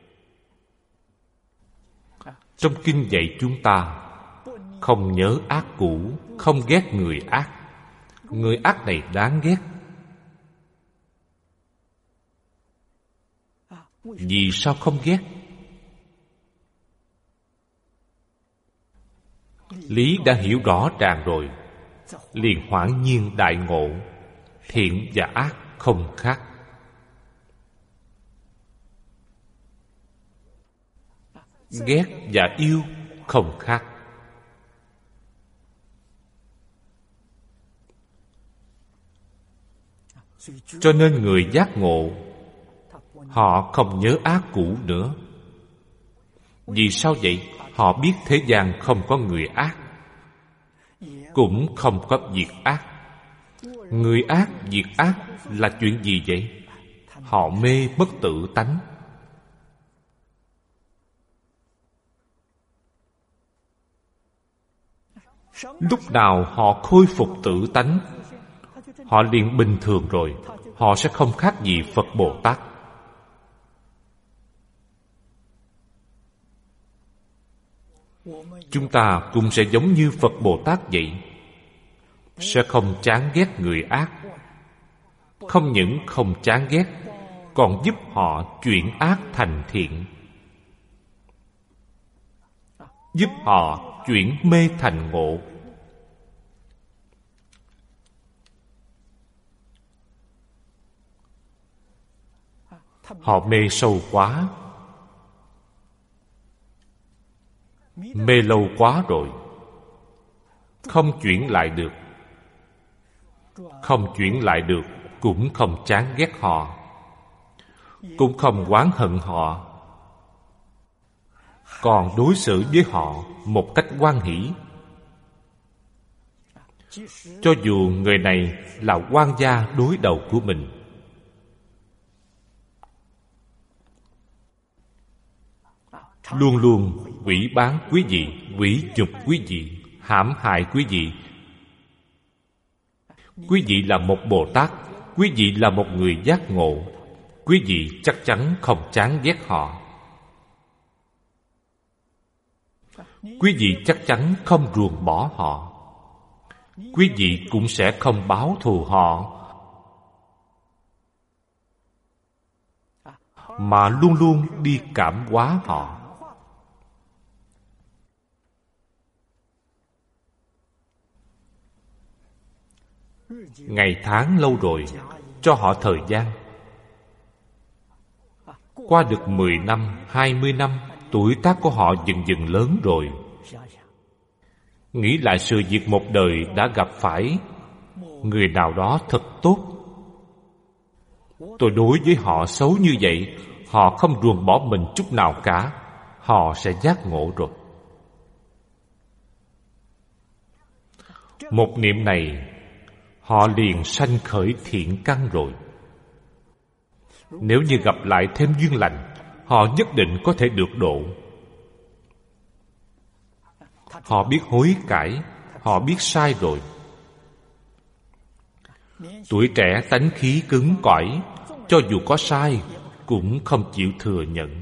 Trong kinh dạy chúng ta không nhớ ác cũ, không ghét người ác. Người ác này đáng ghét. Vì sao không ghét? Lý đã hiểu rõ ràng rồi, liền hoảng nhiên đại ngộ. Thiện và ác không khác. Ghét và yêu không khác. Cho nên người giác ngộ, họ không nhớ ác cũ nữa. Vì sao vậy? Họ biết thế gian không có người ác, cũng không có việc ác. Người ác, việc ác là chuyện gì vậy? Họ mê mất tự tánh. Lúc nào họ khôi phục tự tánh, họ liền bình thường rồi. Họ sẽ không khác gì Phật Bồ Tát. Chúng ta cũng sẽ giống như Phật Bồ Tát vậy, sẽ không chán ghét người ác. Không những không chán ghét, còn giúp họ chuyển ác thành thiện, giúp họ chuyển mê thành ngộ. Họ mê sâu quá, mê lâu quá rồi, không chuyển lại được. Không chuyển lại được, cũng không chán ghét họ, cũng không oán hận họ, còn đối xử với họ một cách hoan hỷ. Cho dù người này là quan gia đối đầu của mình, luôn luôn hủy bán quý vị, hủy nhục quý vị, hãm hại quý vị. Quý vị là một Bồ Tát, quý vị là một người giác ngộ, quý vị chắc chắn không chán ghét họ. Quý vị chắc chắn không ruồng bỏ họ. Quý vị cũng sẽ không báo thù họ, mà luôn luôn đi cảm hóa họ. Ngày tháng lâu rồi, cho họ thời gian. Qua được 10 năm, 20 năm, tuổi tác của họ dần dần lớn rồi. Nghĩ lại sự việc một đời đã gặp phải. Người nào đó thật tốt, tôi đối với họ xấu như vậy, họ không ruồng bỏ mình chút nào cả, họ sẽ giác ngộ rồi. Một niệm này, họ liền sanh khởi thiện căn rồi. Nếu như gặp lại thêm duyên lành, họ nhất định có thể được độ. Họ biết hối cải, họ biết sai rồi. Tuổi trẻ tánh khí cứng cỏi, cho dù có sai cũng không chịu thừa nhận.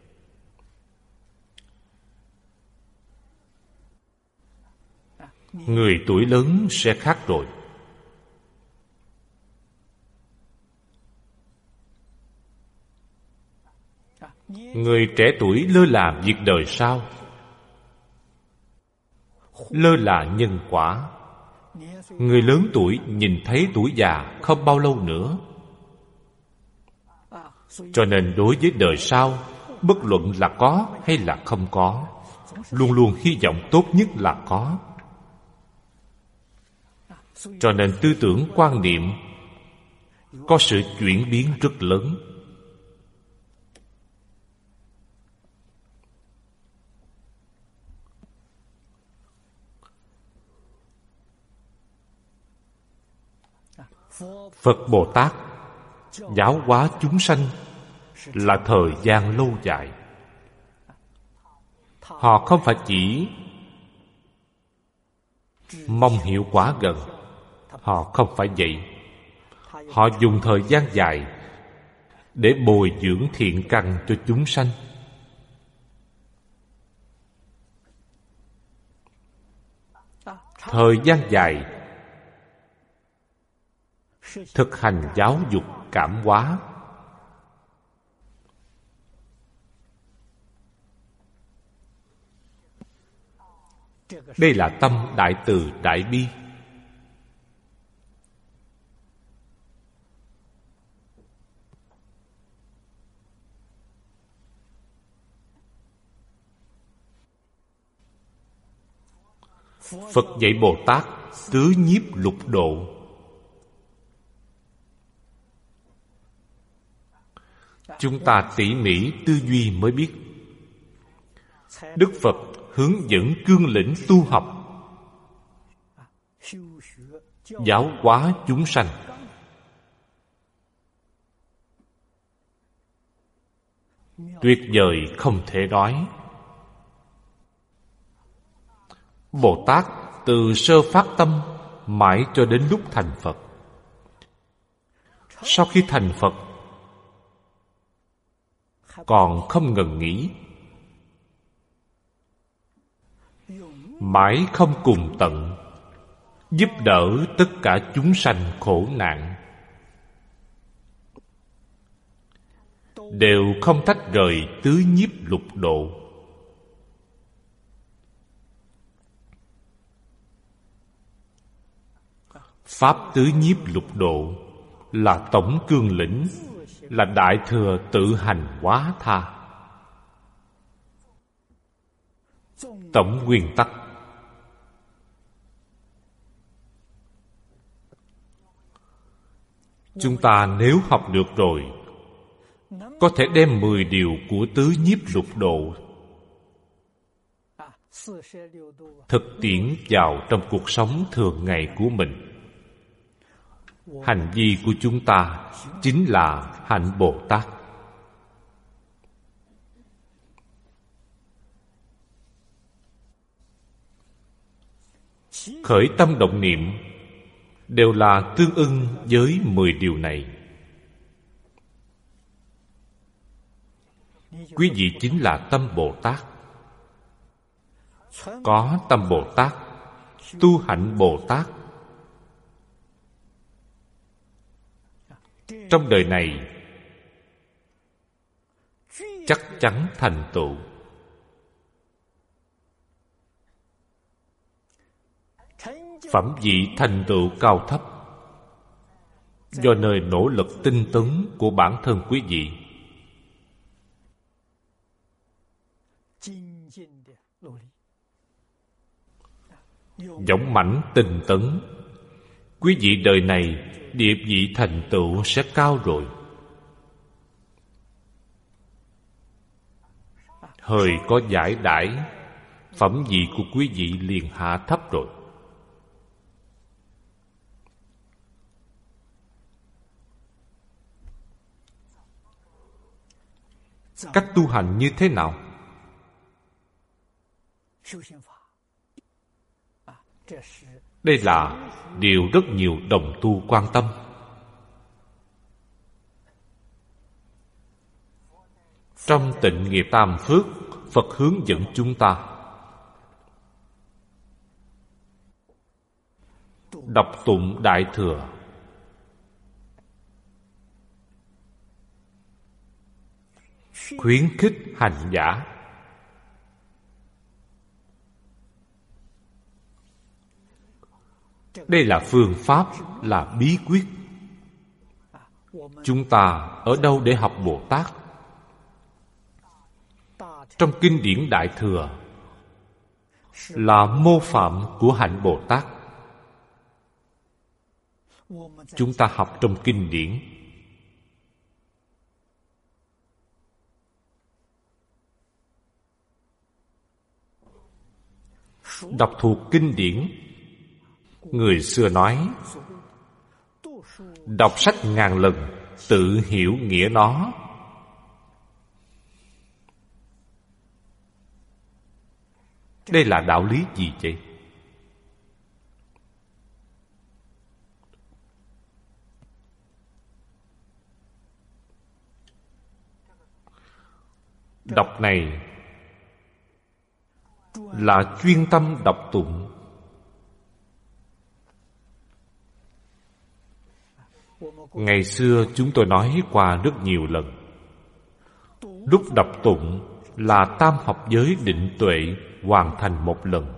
Người tuổi lớn sẽ khác rồi. Người trẻ tuổi lơ là việc đời sau, lơ là nhân quả. Người lớn tuổi nhìn thấy tuổi già không bao lâu nữa. Cho nên đối với đời sau, bất luận là có hay là không có, luôn luôn hy vọng tốt nhất là có. Cho nên tư tưởng quan niệm có sự chuyển biến rất lớn. Phật Bồ Tát giáo hóa chúng sanh là thời gian lâu dài. Họ không phải chỉ mong hiệu quả gần. Họ không phải vậy. Họ dùng thời gian dài để bồi dưỡng thiện căn cho chúng sanh. Thời gian dài thực hành giáo dục cảm hóa. Đây là tâm đại từ đại bi. Phật dạy Bồ Tát tứ nhiếp lục độ. Chúng ta tỉ mỉ tư duy mới biết. Đức Phật hướng dẫn cương lĩnh tu học, giáo hóa chúng sanh. Tuyệt vời không thể nói. Bồ Tát từ sơ phát tâm mãi cho đến lúc thành Phật. Sau khi thành Phật còn không ngừng nghỉ, mãi không cùng tận, giúp đỡ tất cả chúng sanh khổ nạn, đều không tách rời tứ nhiếp lục độ. Pháp tứ nhiếp lục độ là tổng cương lĩnh, là đại thừa tự hành hóa tha. Tổng nguyên tắc. Chúng ta nếu học được rồi, có thể đem 10 điều của tứ nhiếp lục độ thực tiễn vào trong cuộc sống thường ngày của mình. Hành vi của chúng ta chính là hạnh Bồ Tát. khởi tâm động niệm đều là tương ưng với 10 điều này. Quý vị chính là tâm Bồ Tát. Có tâm Bồ Tát, tu hạnh Bồ Tát, trong đời này chắc chắn thành tựu. Phẩm vị thành tựu cao thấp do nơi nỗ lực tinh tấn của bản thân quý vị. Dũng mãnh tinh tấn, quý vị đời này địa vị thành tựu sẽ cao rồi. Hơi có giải đãi, phẩm vị của quý vị liền hạ thấp rồi. Cách tu hành như thế nào? Đây là điều rất nhiều đồng tu quan tâm. Trong Tịnh Nghiệp Tam Phước, Phật hướng dẫn chúng ta đọc tụng Đại Thừa, khuyến khích hành giả. Đây là phương pháp, là bí quyết. Chúng ta ở đâu để học Bồ Tát? Trong kinh điển Đại Thừa là mô phạm của hạnh Bồ Tát. Chúng ta học trong kinh điển. Đọc thuộc kinh điển, người xưa nói đọc sách ngàn lần tự hiểu nghĩa nó. Đây là đạo lý gì vậy? Đọc này là chuyên tâm đọc tụng. Ngày xưa chúng tôi nói qua rất nhiều lần. Lúc đọc tụng là tam học giới định tuệ hoàn thành một lần.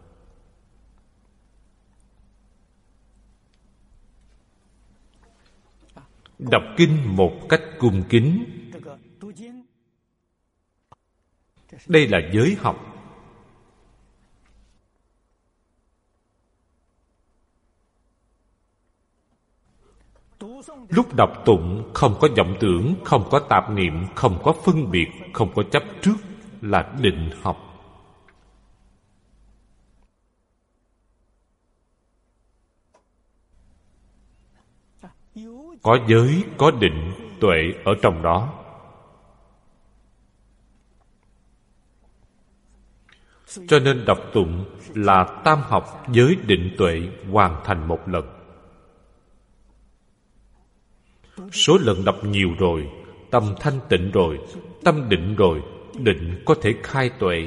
Đọc kinh một cách cung kính, đây là giới học. Lúc đọc tụng không có vọng tưởng, không có tạp niệm, không có phân biệt, không có chấp trước, là định học. Có giới, có định, tuệ ở trong đó. Cho nên đọc tụng là tam học giới định tuệ hoàn thành một lần. Số lần đọc nhiều rồi, tâm thanh tịnh rồi, tâm định rồi, định có thể khai tuệ.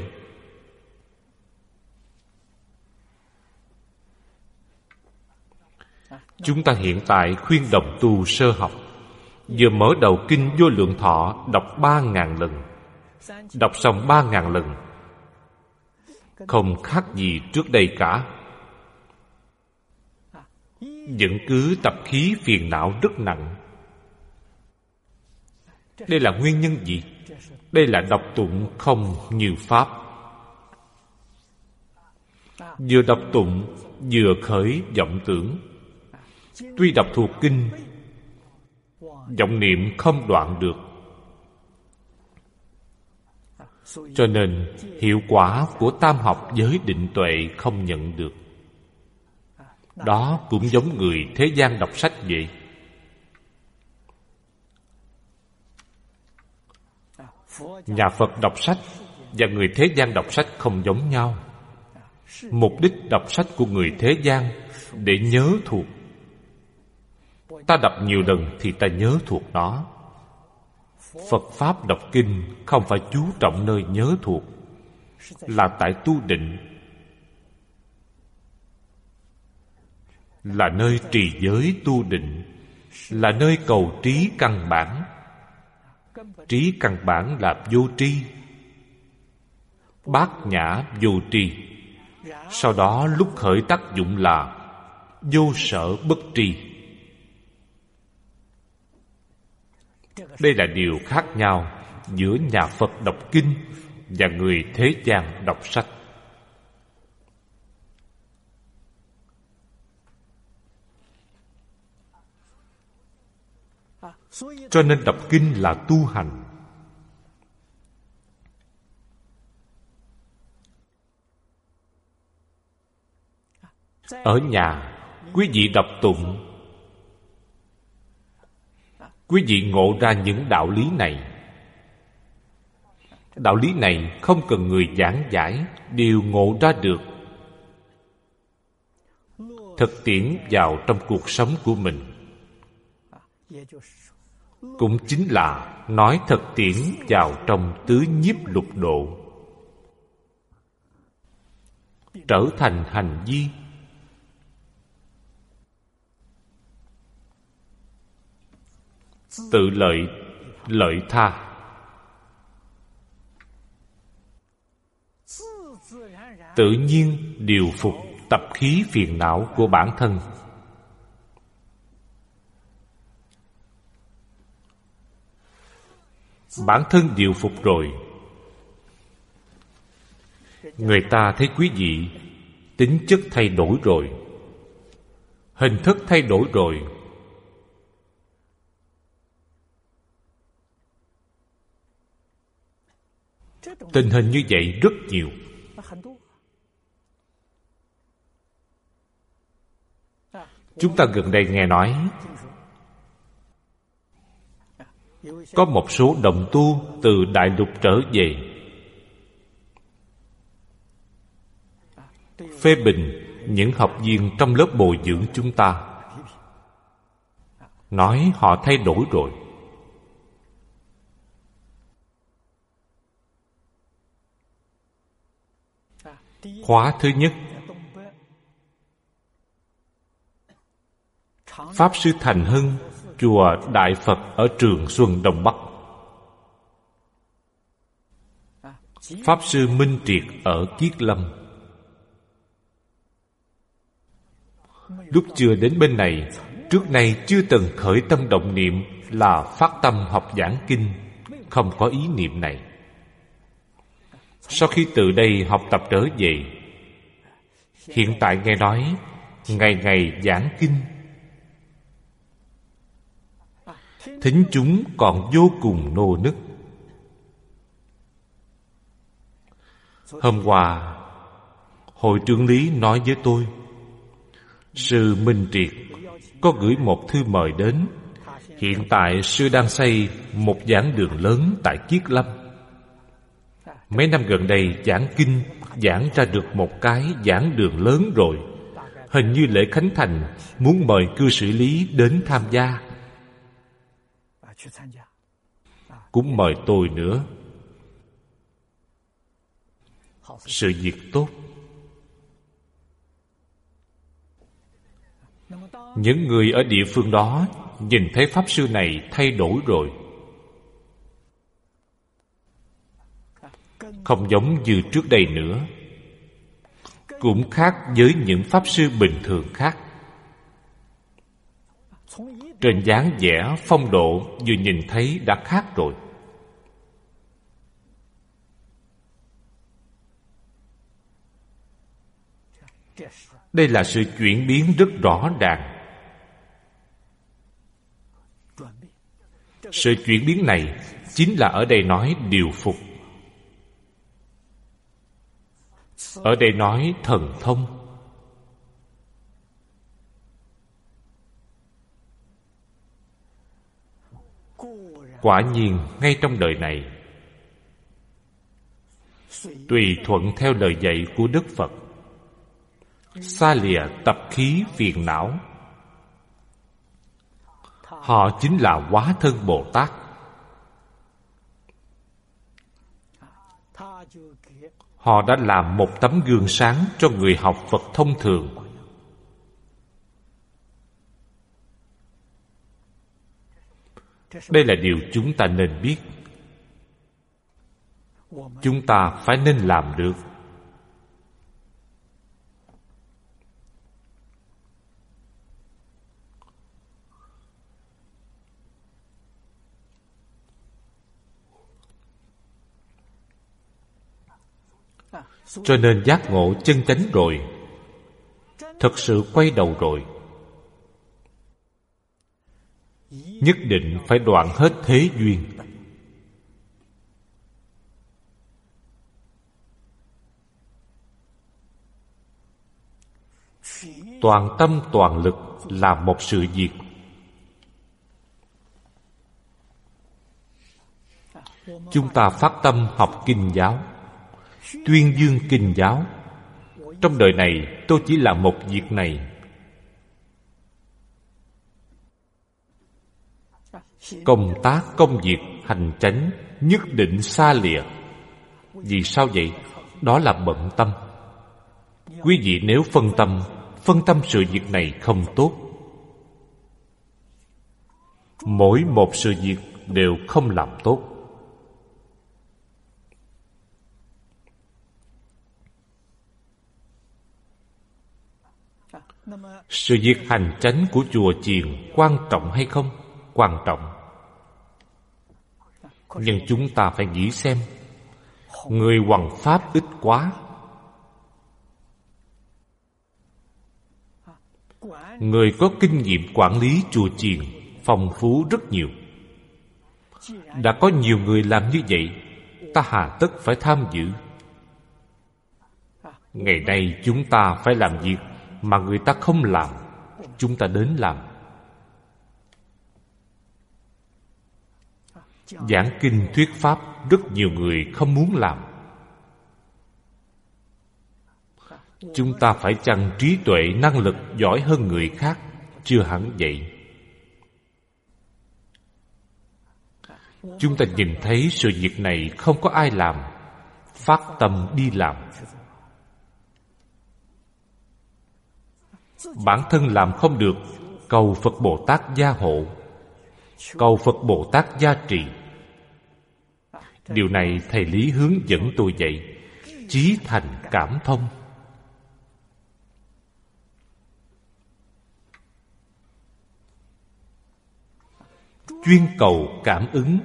Chúng ta hiện tại khuyên đồng tu sơ học, vừa mở đầu kinh Vô Lượng Thọ đọc 3.000 lần. Đọc xong 3.000 lần, không khác gì trước đây cả. Vẫn cứ tập khí phiền não rất nặng. Đây là nguyên nhân gì? Đây là đọc tụng không như pháp. Vừa đọc tụng vừa khởi vọng tưởng. Tuy đọc thuộc kinh, vọng niệm không đoạn được. Cho nên hiệu quả của tam học giới định tuệ không nhận được. Đó cũng giống người thế gian đọc sách vậy. Nhà Phật đọc sách và người thế gian đọc sách không giống nhau. Mục đích đọc sách của người thế gian để nhớ thuộc. Ta đọc nhiều lần thì ta nhớ thuộc nó. Phật Pháp đọc kinh không phải chú trọng nơi nhớ thuộc, là tại tu định, là nơi trì giới tu định, là nơi cầu trí căn bản. Trí căn bản là vô tri, bát nhã vô tri. Sau đó lúc khởi tác dụng là vô sở bất tri. Đây là điều khác nhau giữa nhà Phật đọc kinh và người thế gian đọc sách. Cho nên đọc kinh là tu hành. Ở nhà, quý vị đọc tụng, quý vị ngộ ra những đạo lý này. Đạo lý này không cần người giảng giải đều ngộ ra được. Thực tiễn vào trong cuộc sống của mình, cũng chính là nói thực tiễn vào trong tứ nhiếp lục độ, trở thành hành vi. Tự lợi, lợi tha. Tự nhiên điều phục tập khí phiền não của bản thân. Bản thân điều phục rồi, người ta thấy quý vị tính chất thay đổi rồi, hình thức thay đổi rồi, tình hình như vậy rất nhiều. Chúng ta gần đây nghe nói có một số đồng tu từ đại lục trở về, phê bình những học viên trong lớp bồi dưỡng chúng ta, nói họ thay đổi rồi. Khóa thứ nhất, Pháp Sư Thành Hưng, chùa Đại Phật ở Trường Xuân Đông Bắc, Pháp Sư Minh Triệt ở Kiết Lâm. Lúc chưa đến bên này, trước nay chưa từng khởi tâm động niệm là phát tâm học giảng kinh, không có ý niệm này. Sau khi từ đây học tập trở về, hiện tại nghe nói ngày ngày giảng kinh, thính chúng còn vô cùng nô nức. Hôm qua, hội trưởng lý nói với tôi, Sư Minh Triệt có gửi một thư mời đến. Hiện tại sư đang xây một giảng đường lớn tại Kiết Lâm. Mấy năm gần đây giảng kinh giảng ra được một cái giảng đường lớn rồi. Hình như lễ khánh thành muốn mời cư sĩ lý đến tham gia, cũng mời tôi nữa. Sự việc tốt. Những người ở địa phương đó nhìn thấy Pháp Sư này thay đổi rồi, không giống như trước đây nữa, cũng khác với những Pháp Sư bình thường khác. Trên dáng vẻ phong độ vừa nhìn thấy đã khác rồi. Đây là sự chuyển biến rất rõ ràng. Sự chuyển biến này chính là ở đây nói điều phục, ở đây nói thần thông. Quả nhiên ngay trong đời này, tùy thuận theo lời dạy của Đức Phật, xa lìa tập khí phiền não. Họ chính là Hóa Thân Bồ Tát. Họ đã làm một tấm gương sáng cho người học Phật thông thường. Đây là điều chúng ta nên biết. Chúng ta phải nên làm được. Cho nên giác ngộ chân chánh rồi, thật sự quay đầu rồi, nhất định phải đoạn hết thế duyên. Toàn tâm toàn lực làm một sự việc. Chúng ta phát tâm học kinh giáo, tuyên dương kinh giáo. Trong đời này tôi chỉ làm một việc này. Công tác, công việc, hành chánh nhất định xa lìa. Vì sao vậy? Đó là bận tâm. Quý vị nếu phân tâm sự việc này không tốt, mỗi một sự việc đều không làm tốt. Sự việc hành chánh của chùa chiền quan trọng hay không? Quan trọng. Nhưng chúng ta phải nghĩ xem, người hoằng pháp ít quá, người có kinh nghiệm quản lý chùa chiền phong phú rất nhiều. Đã có nhiều người làm như vậy, ta hà tất phải tham dự? Ngày nay chúng ta phải làm việc mà người ta không làm, chúng ta đến làm. Giảng kinh thuyết pháp, rất nhiều người không muốn làm. Chúng ta phải chăng trí tuệ năng lực giỏi hơn người khác? Chưa hẳn vậy. Chúng ta nhìn thấy sự việc này không có ai làm, phát tâm đi làm. Bản thân làm không được, cầu Phật Bồ Tát gia hộ, cầu Phật Bồ Tát gia trì. Điều này thầy Lý hướng dẫn tôi vậy. Chí thành cảm thông. Chuyên cầu cảm ứng.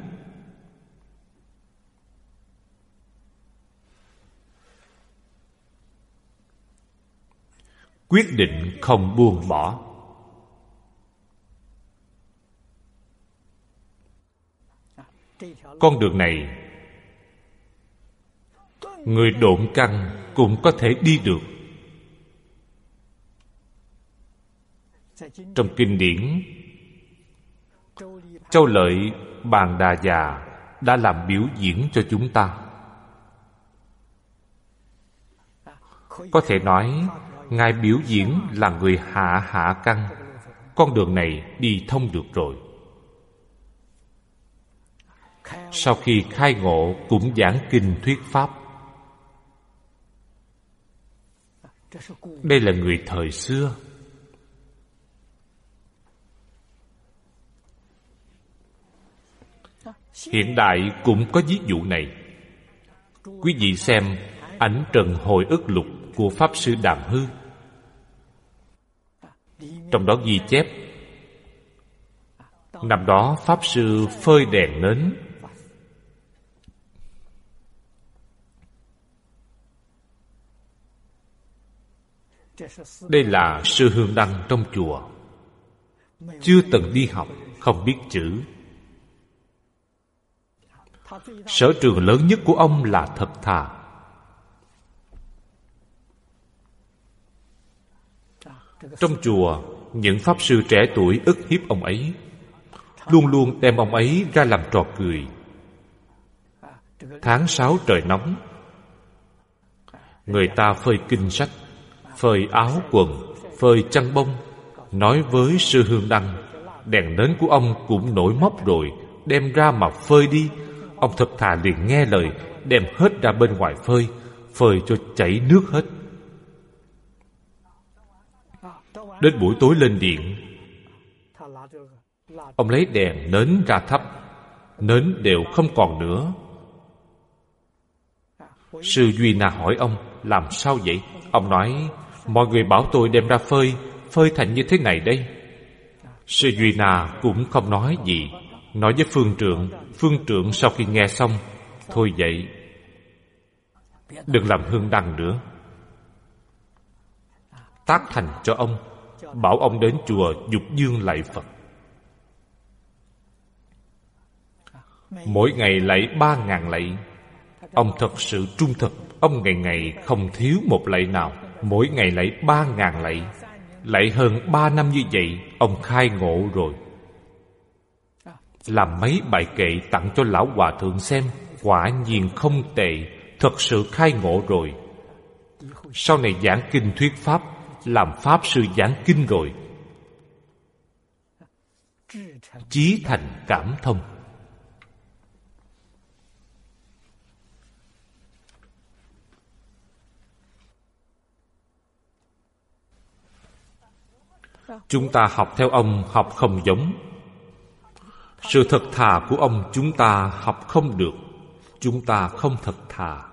Quyết định không buông bỏ. Con đường này, người độn căn cũng có thể đi được. Trong kinh điển, Châu Lợi Bàn Đà Già đã làm biểu diễn cho chúng ta. Có thể nói, Ngài biểu diễn là người hạ căn. Con đường này đi thông được rồi. Sau khi khai ngộ cũng giảng kinh thuyết pháp. Đây là người thời xưa. Hiện đại cũng có ví dụ này. Quý vị xem ảnh trần hồi ức lục của Pháp Sư Đàm Hư. Trong đó ghi chép, năm đó Pháp Sư phơi đèn nến, đây là sư hương đăng trong chùa, chưa từng đi học, không biết chữ. Sở trường lớn nhất của ông là thật thà. Trong chùa, những pháp sư trẻ tuổi ức hiếp ông ấy, luôn luôn đem ông ấy ra làm trò cười. Tháng 6 trời nóng, người ta phơi kinh sách, phơi áo quần, phơi chăn bông, nói với sư Hương Đăng: đèn nến của ông cũng nổi mốc rồi, đem ra mà phơi đi. Ông thật thà liền nghe lời, đem hết ra bên ngoài phơi cho chảy nước hết. Đến buổi tối lên điện, ông lấy đèn nến ra thắp, nến đều không còn nữa. Sư Duy Na hỏi ông: làm sao vậy? Ông nói: mọi người bảo tôi đem ra phơi thành như thế này đây. Sư Duy Na cũng không nói gì, nói với Phương Trượng sau khi nghe xong: thôi vậy, đừng làm Hương Đăng nữa. Tác thành cho ông, bảo ông đến chùa Dục Dương lạy Phật. Mỗi ngày lạy 3.000 lạy. Ông thật sự trung thực. Ông ngày ngày không thiếu một lạy nào. Mỗi ngày lạy 3.000 lạy. Lạy hơn 3 năm như vậy, ông khai ngộ rồi. Làm mấy bài kệ tặng cho lão hòa thượng xem, quả nhiên không tệ, thật sự khai ngộ rồi. Sau này giảng kinh thuyết pháp, làm pháp sư giảng kinh rồi, chí thành cảm thông. Chúng ta học theo ông học không giống. Sự thật thà của ông chúng ta học không được. Chúng ta không thật thà.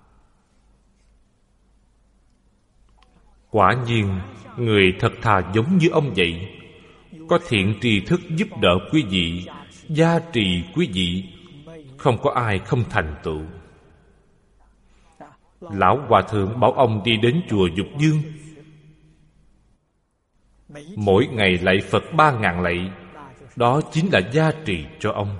Quả nhiên, người thật thà giống như ông vậy, có thiện tri thức giúp đỡ quý vị, gia trì quý vị, không có ai không thành tựu. Lão hòa thượng bảo ông đi đến chùa Dục Dương, mỗi ngày lạy Phật 3.000 lạy. Đó chính là gia trì cho ông.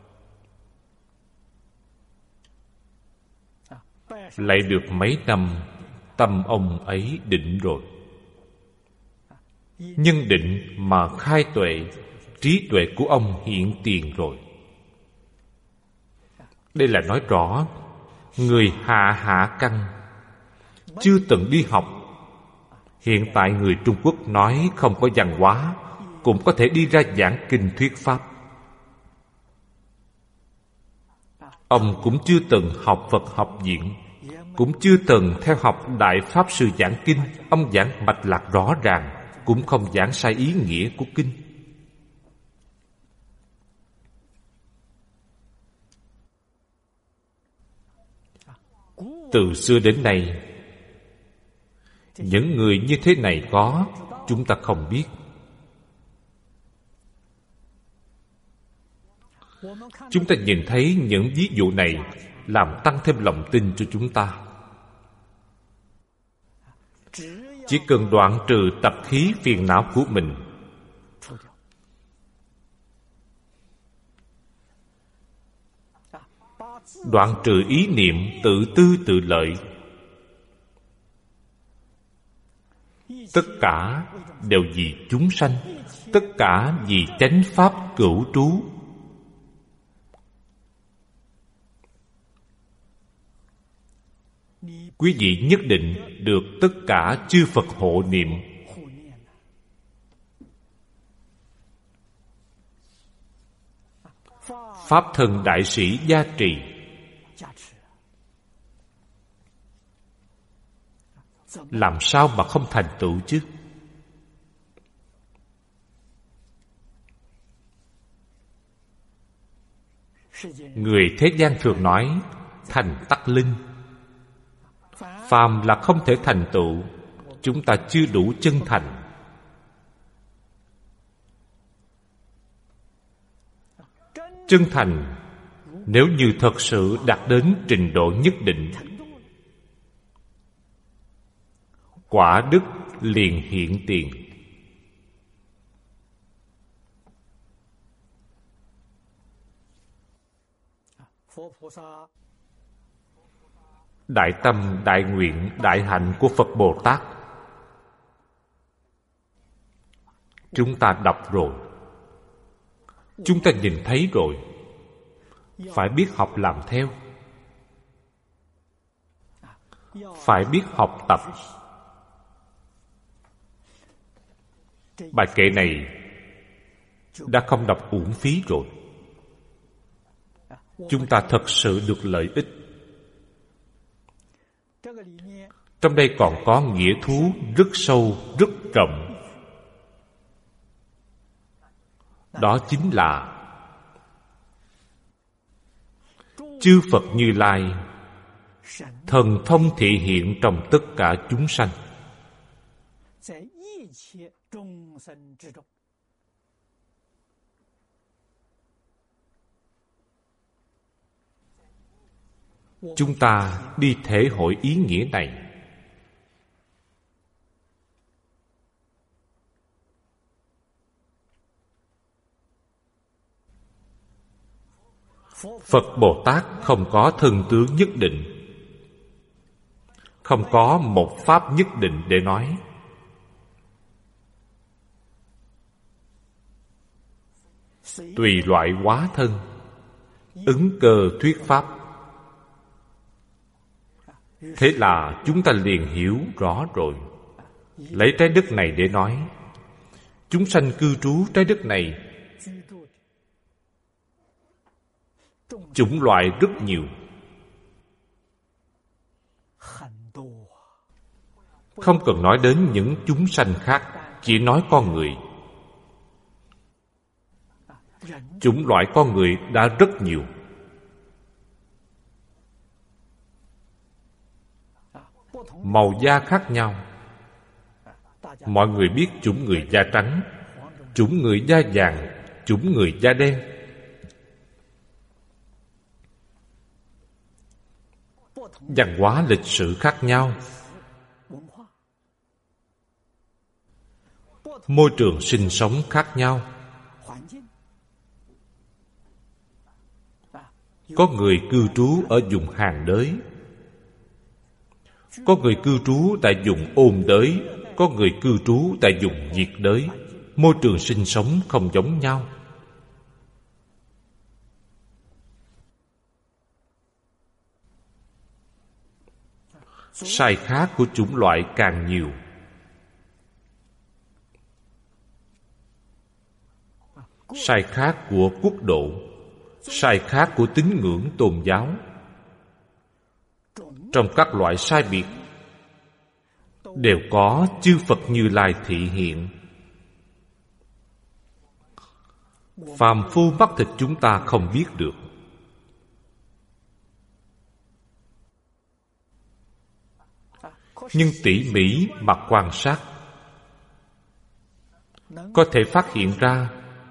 Lạy được mấy năm, tâm ông ấy định rồi. Nhân định mà khai tuệ, trí tuệ của ông hiện tiền rồi. Đây là nói rõ người hạ căn, chưa từng đi học. Hiện tại người Trung Quốc nói không có văn hóa, cũng có thể đi ra giảng kinh thuyết pháp. Ông cũng chưa từng học Phật học viện, cũng chưa từng theo học Đại Pháp Sư giảng kinh. Ông giảng mạch lạc rõ ràng, cũng không giảng sai ý nghĩa của kinh. Từ xưa đến nay, những người như thế này có, chúng ta không biết. Chúng ta nhìn thấy những ví dụ này làm tăng thêm lòng tin cho chúng ta. Chỉ cần đoạn trừ tập khí phiền não của mình, đoạn trừ ý niệm tự tư tự lợi, tất cả đều vì chúng sanh, tất cả vì chánh pháp cửu trú. Quý vị nhất định được tất cả chư Phật hộ niệm. Pháp thân đại sĩ gia trì. Làm sao mà không thành tựu chứ? Người thế gian thường nói thành tắc linh. Phàm là không thể thành tựu, chúng ta chưa đủ chân thành. Chân thành, nếu như thật sự đạt đến trình độ nhất định, quả đức liền hiện tiền. Đại tâm, đại nguyện, đại hạnh của Phật Bồ Tát, chúng ta đọc rồi, chúng ta nhìn thấy rồi, phải biết học làm theo, phải biết học tập. Bài kệ này đã không đọc uổng phí rồi. Chúng ta thật sự được lợi ích. Trong đây còn có nghĩa thú rất sâu, rất rộng. Đó chính là chư Phật Như Lai thần thông thị hiện trong tất cả chúng sanh. Chúng ta đi thể hội ý nghĩa này. Phật Bồ Tát không có thân tướng nhất định, không có một pháp nhất định để nói. Tùy loại hóa thân, ứng cơ thuyết pháp. Thế là chúng ta liền hiểu rõ rồi. Lấy trái đất này để nói, chúng sanh cư trú trái đất này, chủng loại rất nhiều. Không cần nói đến những chúng sanh khác, chỉ nói con người. Chủng loại con người đã rất nhiều. Màu da khác nhau. Mọi người biết chủng người da trắng, chủng người da vàng, chủng người da đen. Văn hóa lịch sử khác nhau, môi trường sinh sống khác nhau. Có người cư trú ở vùng hàn đới, có người cư trú tại vùng ôn đới, có người cư trú tại vùng nhiệt đới. Môi trường sinh sống không giống nhau. Sai khác của chủng loại càng nhiều. Sai khác của quốc độ, sai khác của tín ngưỡng tôn giáo. Trong các loại sai biệt đều có chư Phật Như Lai thị hiện. Phàm phu mắt thịt chúng ta không biết được. Nhưng tỉ mỉ mà quan sát, có thể phát hiện ra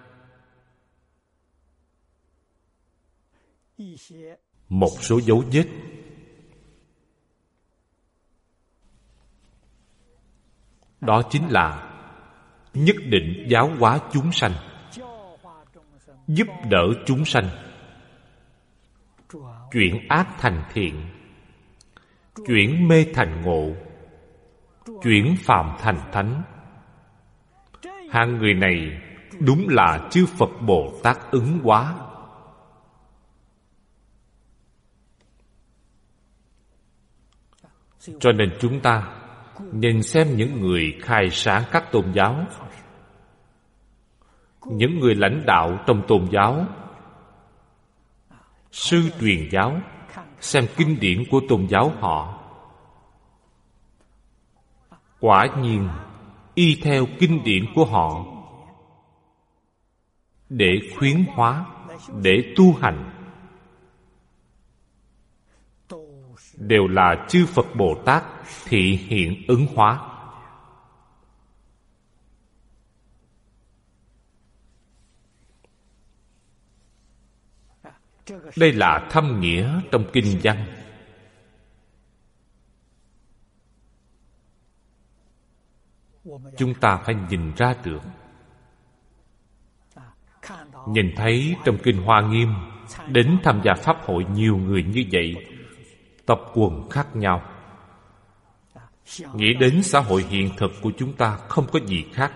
một số dấu vết. Đó chính là nhất định giáo hóa chúng sanh, giúp đỡ chúng sanh, chuyển ác thành thiện, chuyển mê thành ngộ, chuyển phàm thành thánh. Hạng người này đúng là chư Phật Bồ Tát ứng hóa. Cho nên chúng ta nhìn xem những người khai sáng các tôn giáo, những người lãnh đạo trong tôn giáo, sư truyền giáo, xem kinh điển của tôn giáo họ. Quả nhiên y theo kinh điển của họ để khuyến hóa, để tu hành, đều là chư Phật Bồ Tát thị hiện ứng hóa. Đây là thâm nghĩa trong kinh văn. Chúng ta phải nhìn ra được. Nhìn thấy trong kinh Hoa Nghiêm, đến tham gia pháp hội nhiều người như vậy, tập quần khác nhau. Nghĩ đến xã hội hiện thực của chúng ta không có gì khác.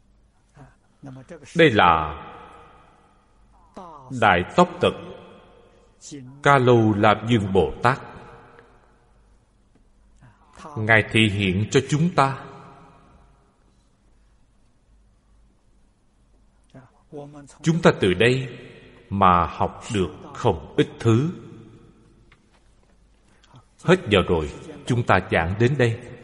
Đây là Đại Tốc Tật Ca Lâu La Dương Bồ Tát. Ngài thị hiện cho chúng ta. Chúng ta từ đây mà học được không ít thứ. Hết giờ rồi, chúng ta giảng đến đây.